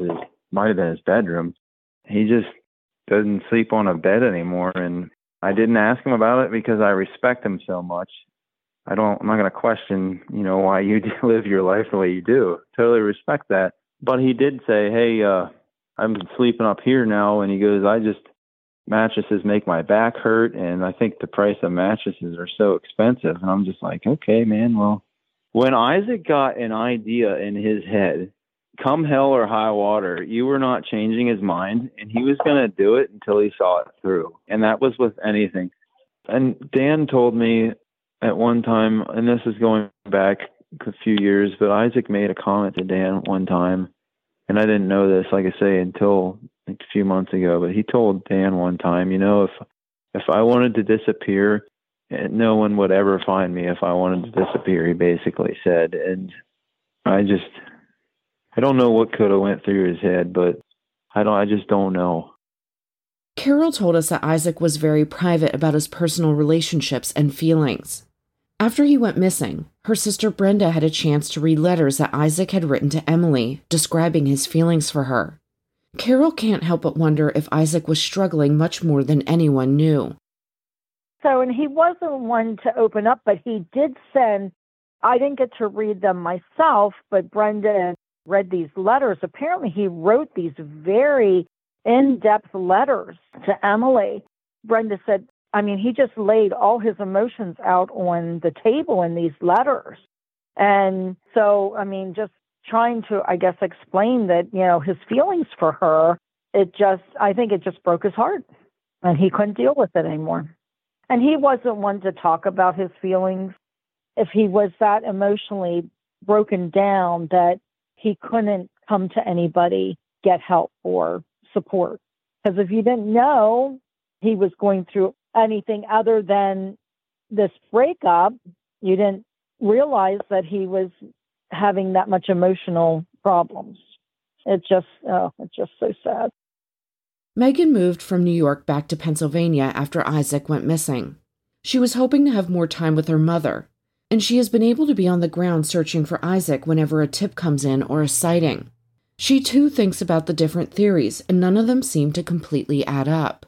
might have been his bedroom. He just doesn't sleep on a bed anymore. And I didn't ask him about it because I respect him so much. I'm not going to question, why you live your life the way you do. Totally respect that. But he did say, hey, I'm sleeping up here now. And he goes, mattresses make my back hurt. And I think the price of mattresses are so expensive. And I'm just like, okay, man, well, when Isaac got an idea in his head, come hell or high water, you were not changing his mind, and he was going to do it until he saw it through. And that was with anything. And Dan told me at one time, and this is going back a few years, but Isaac made a comment to Dan one time, and I didn't know this, like I say, until a few months ago, but he told Dan one time, if I wanted to disappear, no one would ever find me if I wanted to disappear, he basically said. And I don't know what could have went through his head, but I just don't know. Carol told us that Isaac was very private about his personal relationships and feelings. After he went missing, her sister Brenda had a chance to read letters that Isaac had written to Emily, describing his feelings for her. Carol can't help but wonder if Isaac was struggling much more than anyone knew. So, and he wasn't one to open up, but he did send, I didn't get to read them myself, but Brenda read these letters. Apparently he wrote these very in-depth letters to Emily. Brenda said, he just laid all his emotions out on the table in these letters. And so, just trying to, explain that, his feelings for her, I think it just broke his heart, and he couldn't deal with it anymore. And he wasn't one to talk about his feelings. If he was that emotionally broken down that he couldn't come to anybody, get help or support. Because if you didn't know he was going through anything other than this breakup, you didn't realize that he was having that much emotional problems. It's just so sad. Megan moved from New York back to Pennsylvania after Isaac went missing. She was hoping to have more time with her mother, and she has been able to be on the ground searching for Isaac whenever a tip comes in or a sighting. She too thinks about the different theories, and none of them seem to completely add up.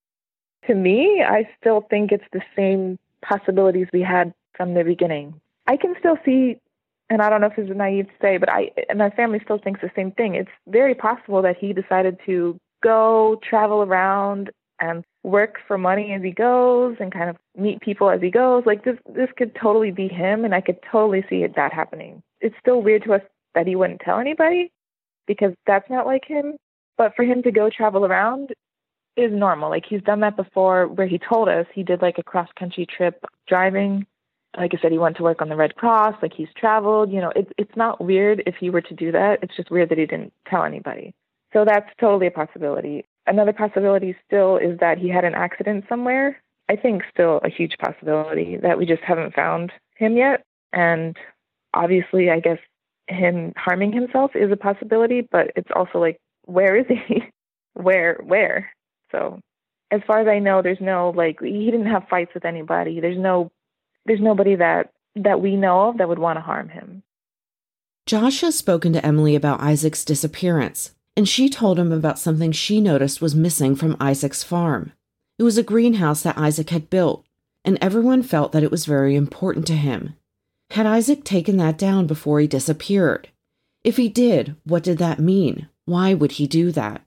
To me, I still think it's the same possibilities we had from the beginning. I can still see, and I don't know if this is naive to say, but my family still thinks the same thing. It's very possible that he decided to go travel around and work for money as he goes and kind of meet people as he goes. Like this could totally be him, and I could totally see that happening. It's still weird to us that he wouldn't tell anybody because that's not like him. But for him to go travel around is normal. Like he's done that before where he told us he did like a cross-country trip driving. Like I said, he went to work on the Red Cross. Like he's traveled. It's not weird if he were to do that. It's just weird that he didn't tell anybody. So that's totally a possibility. Another possibility still is that he had an accident somewhere. I think still a huge possibility that we just haven't found him yet. And obviously, I guess him harming himself is a possibility, but it's also like, where is he? Where? So as far as I know, there's no, he didn't have fights with anybody. There's nobody that we know of that would want to harm him. Josh has spoken to Emily about Isaac's disappearance, and she told him about something she noticed was missing from Isaac's farm. It was a greenhouse that Isaac had built, and everyone felt that it was very important to him. Had Isaac taken that down before he disappeared? If he did, what did that mean? Why would he do that?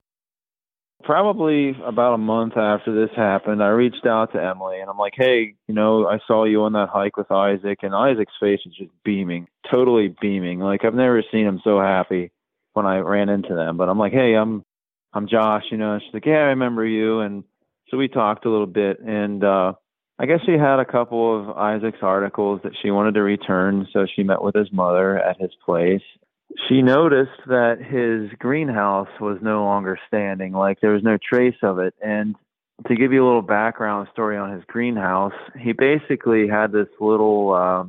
Probably about a month after this happened, I reached out to Emily, and I'm like, hey, I saw you on that hike with Isaac, and Isaac's face was just beaming, totally beaming. Like, I've never seen him so happy when I ran into them. But I'm like, hey, I'm Josh, she's like, yeah, I remember you. And so we talked a little bit, and I guess she had a couple of Isaac's articles that she wanted to return, so she met with his mother at his place. She noticed that his greenhouse was no longer standing, like there was no trace of it. And to give you a little background story on his greenhouse, he basically had this little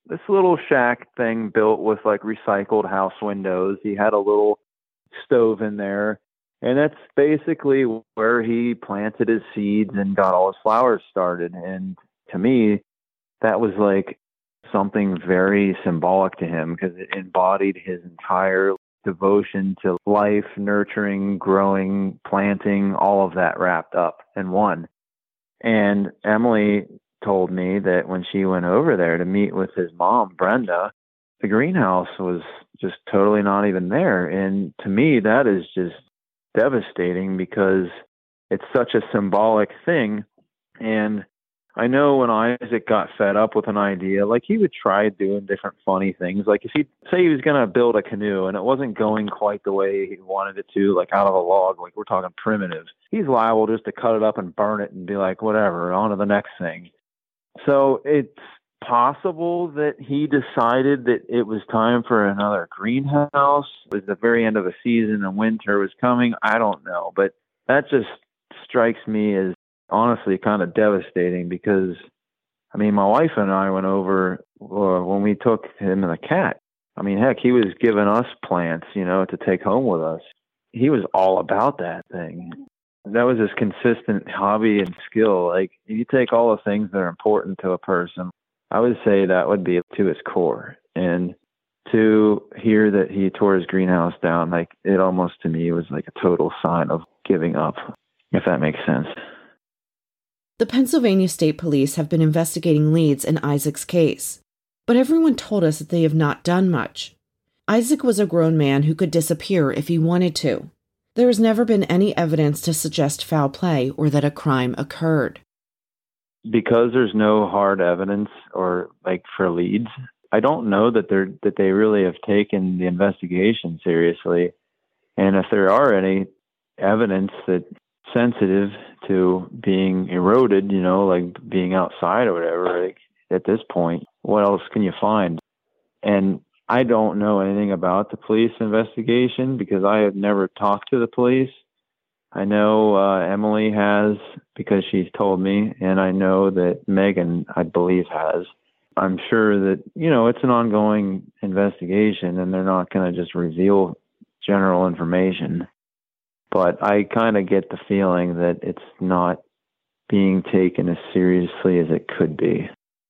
shack thing built with like recycled house windows. He had a little stove in there, and that's basically where he planted his seeds and got all his flowers started. And to me, that was like something very symbolic to him because it embodied his entire devotion to life, nurturing, growing, planting, all of that wrapped up in one. And Emily told me that when she went over there to meet with his mom, Brenda, the greenhouse was just totally not even there. And to me, that is just devastating because it's such a symbolic thing. And I know when Isaac got fed up with an idea, like he would try doing different funny things. Like if he say he was going to build a canoe and it wasn't going quite the way he wanted it to, like out of a log, like we're talking primitive, he's liable just to cut it up and burn it and be like, whatever, on to the next thing. So it's possible that he decided that it was time for another greenhouse. It was the very end of the season and winter was coming. I don't know, but that just strikes me as honestly kind of devastating because, I mean, my wife and I went over when we took him and the cat. I mean, heck, he was giving us plants, to take home with us. He was all about that thing. That was his consistent hobby and skill. Like, if you take all the things that are important to a person, I would say that would be to his core. And to hear that he tore his greenhouse down, like, it almost to me was like a total sign of giving up, if that makes sense. The Pennsylvania State Police have been investigating leads in Isaac's case, but everyone told us that they have not done much. Isaac was a grown man who could disappear if he wanted to. There has never been any evidence to suggest foul play or that a crime occurred. Because there's no hard evidence or like for leads, I don't know that they really have taken the investigation seriously. And if there are any evidence that sensitive to being eroded, like being outside or whatever, like at this point, what else can you find? And I don't know anything about the police investigation because I have never talked to the police. I know Emily has because she's told me, and I know that Megan, I believe, has. I'm sure that, it's an ongoing investigation and they're not going to just reveal general information. But I kind of get the feeling that it's not being taken as seriously as it could be.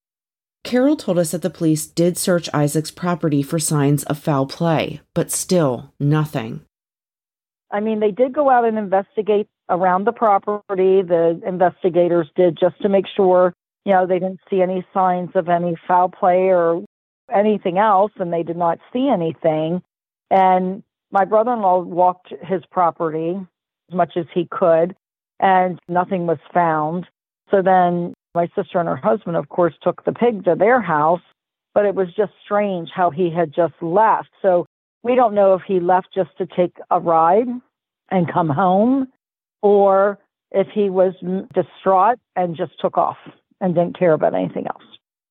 Carol told us that the police did search Isaac's property for signs of foul play, but still nothing. I mean, they did go out and investigate around the property. The investigators did just to make sure, they didn't see any signs of any foul play or anything else, and they did not see anything. And my brother-in-law walked his property as much as he could, and nothing was found. So then my sister and her husband, of course, took the pig to their house, but it was just strange how he had just left. So we don't know if he left just to take a ride and come home, or if he was distraught and just took off and didn't care about anything else.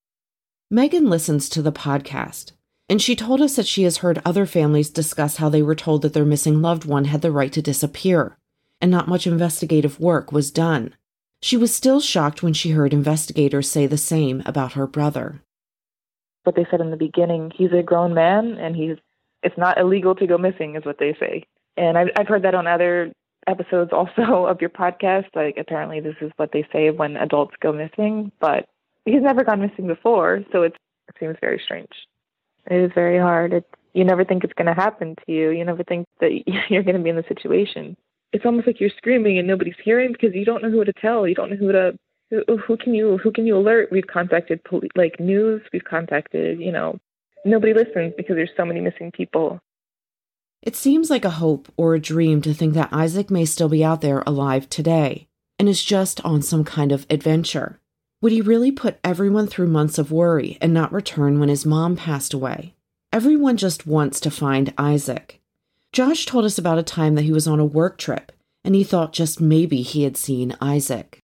Megan listens to the podcast, and she told us that she has heard other families discuss how they were told that their missing loved one had the right to disappear, and not much investigative work was done. She was still shocked when she heard investigators say the same about her brother. What they said in the beginning, he's a grown man, and it's not illegal to go missing, is what they say. And I've heard that on other episodes also of your podcast. Like, apparently this is what they say when adults go missing, but he's never gone missing before, so it seems very strange. It is very hard. You never think it's going to happen to you. You never think that you're going to be in the situation. It's almost like you're screaming and nobody's hearing because you don't know who to tell. You don't know who can you alert. We've contacted news. We've contacted, nobody listens because there's so many missing people. It seems like a hope or a dream to think that Isaac may still be out there alive today and is just on some kind of adventure. Would he really put everyone through months of worry and not return when his mom passed away? Everyone just wants to find Isaac. Josh told us about a time that he was on a work trip and he thought just maybe he had seen Isaac.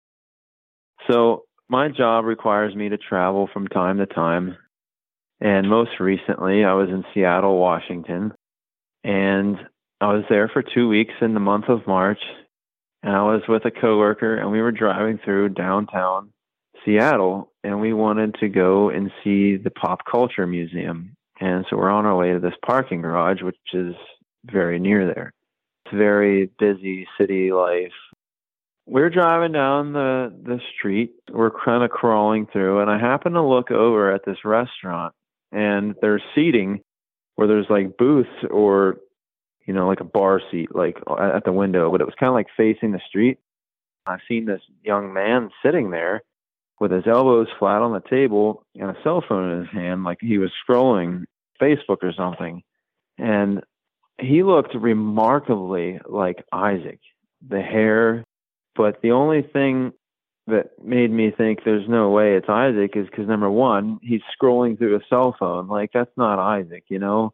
So my job requires me to travel from time to time. And most recently, I was in Seattle, Washington. And I was there for 2 weeks in the month of March. And I was with a coworker and we were driving through downtown Seattle and we wanted to go and see the Pop Culture Museum. And so we're on our way to this parking garage, which is very near there. It's very busy city life. We're driving down the street. We're kind of crawling through, and I happen to look over at this restaurant, and there's seating where there's like booths or like a bar seat, like at the window, but it was kind of like facing the street. I seen this young man sitting there with his elbows flat on the table and a cell phone in his hand, like he was scrolling Facebook or something. And he looked remarkably like Isaac, the hair. But the only thing that made me think there's no way it's Isaac is because, number one, he's scrolling through a cell phone. Like, that's not Isaac, Now,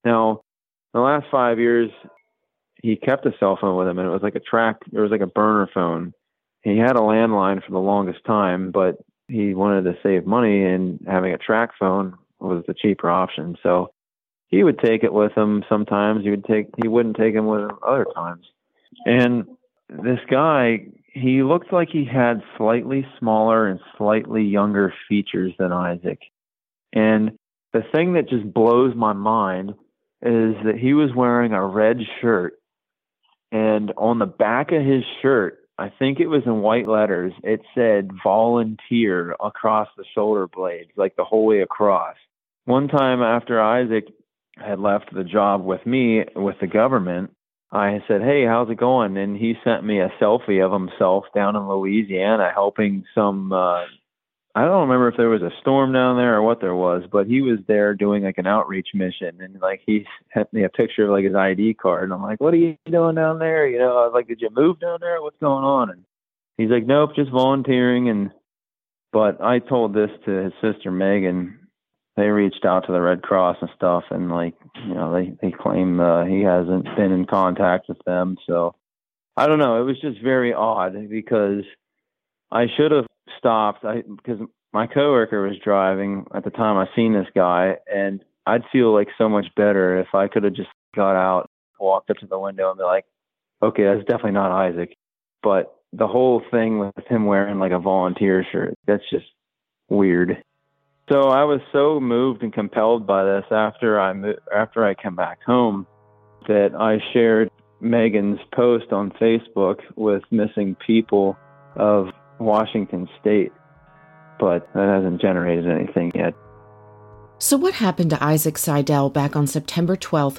the last 5 years, he kept a cell phone with him, and it was like a burner phone. He had a landline for the longest time, but he wanted to save money, and having a track phone was the cheaper option. So he would take it with him sometimes. He wouldn't take him with him other times. And this guy, he looked like he had slightly smaller and slightly younger features than Isaac. And the thing that just blows my mind is that he was wearing a red shirt, and on the back of his shirt, I think it was in white letters, it said volunteer across the shoulder blades, like the whole way across. One time after Isaac had left the job with me, with the government, I said, "Hey, how's it going?" And he sent me a selfie of himself down in Louisiana helping some, I don't remember if there was a storm down there or what there was, but he was there doing like an outreach mission. And like he sent me a picture of like his ID card. And I'm like, "What are you doing down there?" I was like, "Did you move down there? What's going on?" And he's like, "Nope, just volunteering." But I told this to his sister, Megan. They reached out to the Red Cross and stuff, and they claim he hasn't been in contact with them. So I don't know. It was just very odd because I should have stopped because my coworker was driving at the time I seen this guy, and I'd feel like so much better if I could have just got out, walked up to the window and be like, "Okay, that's definitely not Isaac." But the whole thing with him wearing like a volunteer shirt, that's just weird. So I was so moved and compelled by this after I came back home that I shared Megan's post on Facebook with missing people of Washington State, but that hasn't generated anything yet. So what happened to Isaac Seidel back on September 12th,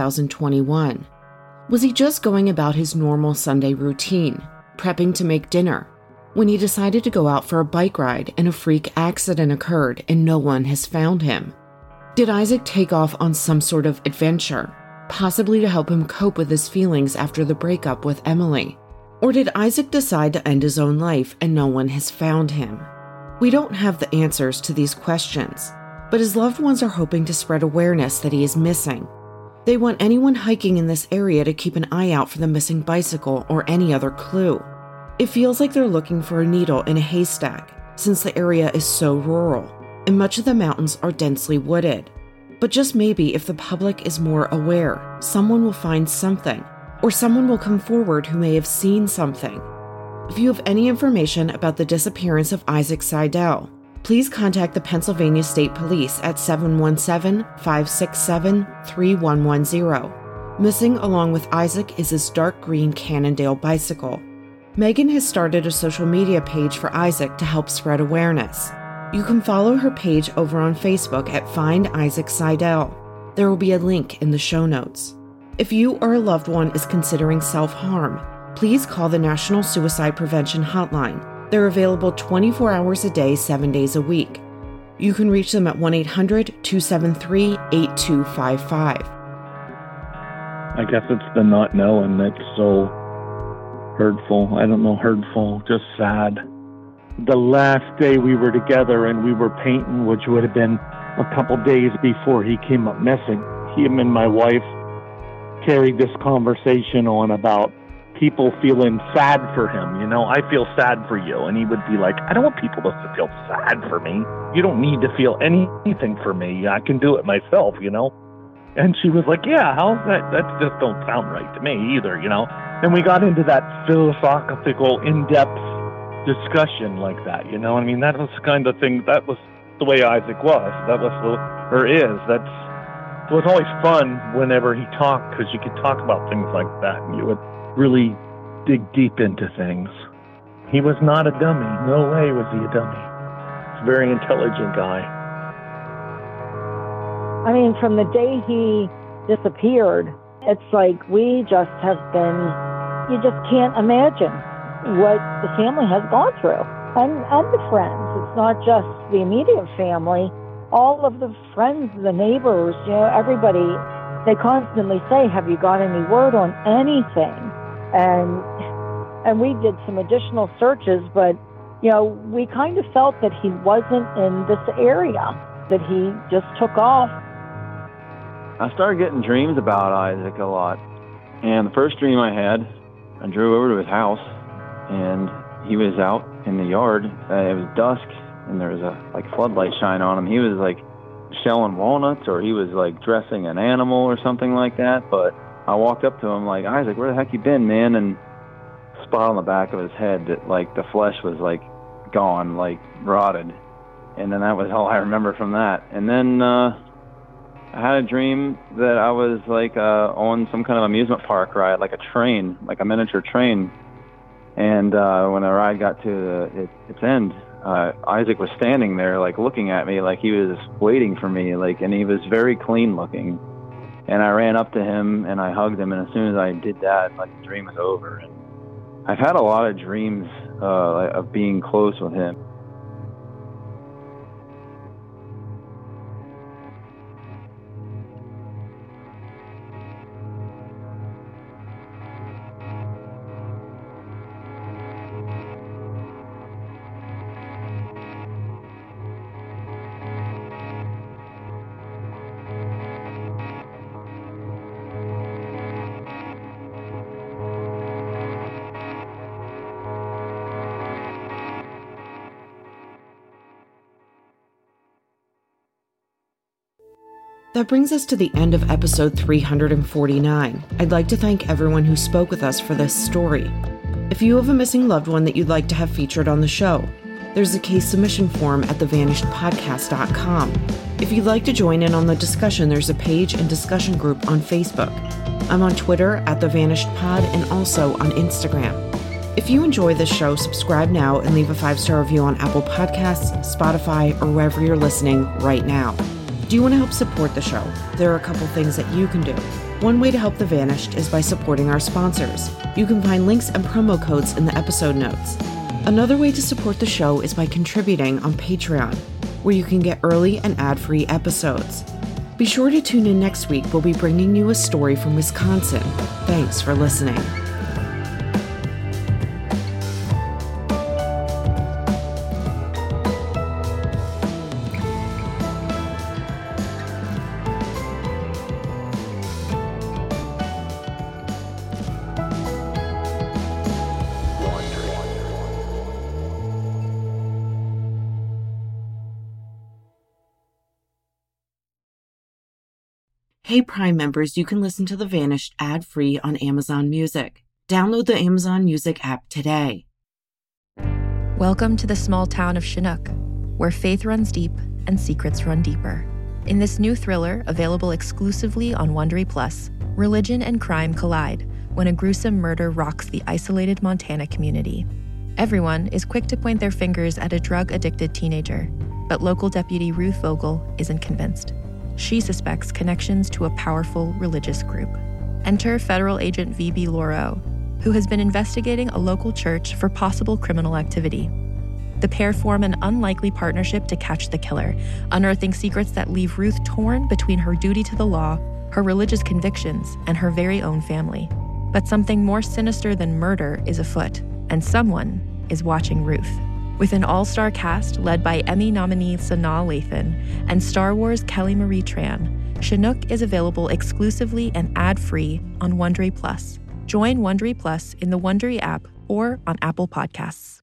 2021? Was he just going about his normal Sunday routine, prepping to make dinner, when he decided to go out for a bike ride and a freak accident occurred and no one has found him? Did Isaac take off on some sort of adventure, possibly to help him cope with his feelings after the breakup with Emily? Or did Isaac decide to end his own life and no one has found him? We don't have the answers to these questions, but his loved ones are hoping to spread awareness that he is missing. They want anyone hiking in this area to keep an eye out for the missing bicycle or any other clue. It feels like they're looking for a needle in a haystack, since the area is so rural, and much of the mountains are densely wooded. But just maybe if the public is more aware, someone will find something, or someone will come forward who may have seen something. If you have any information about the disappearance of Isaac Seidel, please contact the Pennsylvania State Police at 717-567-3110. Missing along with Isaac is his dark green Cannondale bicycle. Megan has started a social media page for Isaac to help spread awareness. You can follow her page over on Facebook at Find Isaac Seidel. There will be a link in the show notes. If you or a loved one is considering self-harm, please call the National Suicide Prevention Hotline. They're available 24 hours a day, 7 days a week. You can reach them at 1-800-273-8255. I guess it's the not knowing that's so hurtful. I don't know, hurtful, just sad. The last day we were together and we were painting, which would have been a couple days before he came up missing, him and my wife carried this conversation on about people feeling sad for him. I feel sad for you. And he would be like, "I don't want people to feel sad for me. You don't need to feel anything for me. I can do it myself, And she was like, "Yeah, how's that? That just don't sound right to me either, And we got into that philosophical, in-depth discussion like that, That was the kind of thing, that was the way Isaac was. That was, it was always fun whenever he talked, because you could talk about things like that, and you would really dig deep into things. He was not a dummy. No way was he a dummy. He's a very intelligent guy. I mean, from the day he disappeared It's like we just have been, you just can't imagine what the family has gone through. And the friends. It's not just the immediate family. All of the friends, the neighbors, everybody, they constantly say, have you got any word on anything? And we did some additional searches, but, we kind of felt that he wasn't in this area, that he just took off. I started getting dreams about Isaac a lot. And the first dream I had, I drove over to his house, and he was out in the yard. It was dusk, and there was a floodlight shine on him. He was shelling walnuts, or he was dressing an animal or something like that. But I walked up to him like, Isaac, where the heck you been, man? And spot on the back of his head that the flesh was gone, rotted. And then that was all I remember from that. And then I had a dream that I was on some kind of amusement park ride, like a train, like a miniature train. And when the ride got to its end, Isaac was standing there, looking at me, like he was waiting for me, and he was very clean looking. And I ran up to him and I hugged him, and as soon as I did that, the dream was over. And I've had a lot of dreams of being close with him. That brings us to the end of episode 349. I'd like to thank everyone who spoke with us for this story. If you have a missing loved one that you'd like to have featured on the show, there's a case submission form at thevanishedpodcast.com. If you'd like to join in on the discussion, there's a page and discussion group on Facebook. I'm on Twitter at thevanishedpod and also on Instagram. If you enjoy this show, subscribe now and leave a 5-star review on Apple Podcasts, Spotify, or wherever you're listening right now. Do you want to help support the show? There are a couple things that you can do. One way to help The Vanished is by supporting our sponsors. You can find links and promo codes in the episode notes. Another way to support the show is by contributing on Patreon, where you can get early and ad-free episodes. Be sure to tune in next week. We'll be bringing you a story from Wisconsin. Thanks for listening. Hey Prime members, you can listen to The Vanished ad-free on Amazon Music. Download the Amazon Music app today. Welcome to the small town of Chinook, where faith runs deep and secrets run deeper. In this new thriller, available exclusively on Wondery Plus, religion and crime collide when a gruesome murder rocks the isolated Montana community. Everyone is quick to point their fingers at a drug-addicted teenager, but local deputy Ruth Vogel isn't convinced. She suspects connections to a powerful religious group. Enter federal agent V.B. Laureau, who has been investigating a local church for possible criminal activity. The pair form an unlikely partnership to catch the killer, unearthing secrets that leave Ruth torn between her duty to the law, her religious convictions, and her very own family. But something more sinister than murder is afoot, and someone is watching Ruth. With an all-star cast led by Emmy nominee Sanaa Lathan and Star Wars Kelly Marie Tran, Chinook is available exclusively and ad-free on Wondery Plus. Join Wondery Plus in the Wondery app or on Apple Podcasts.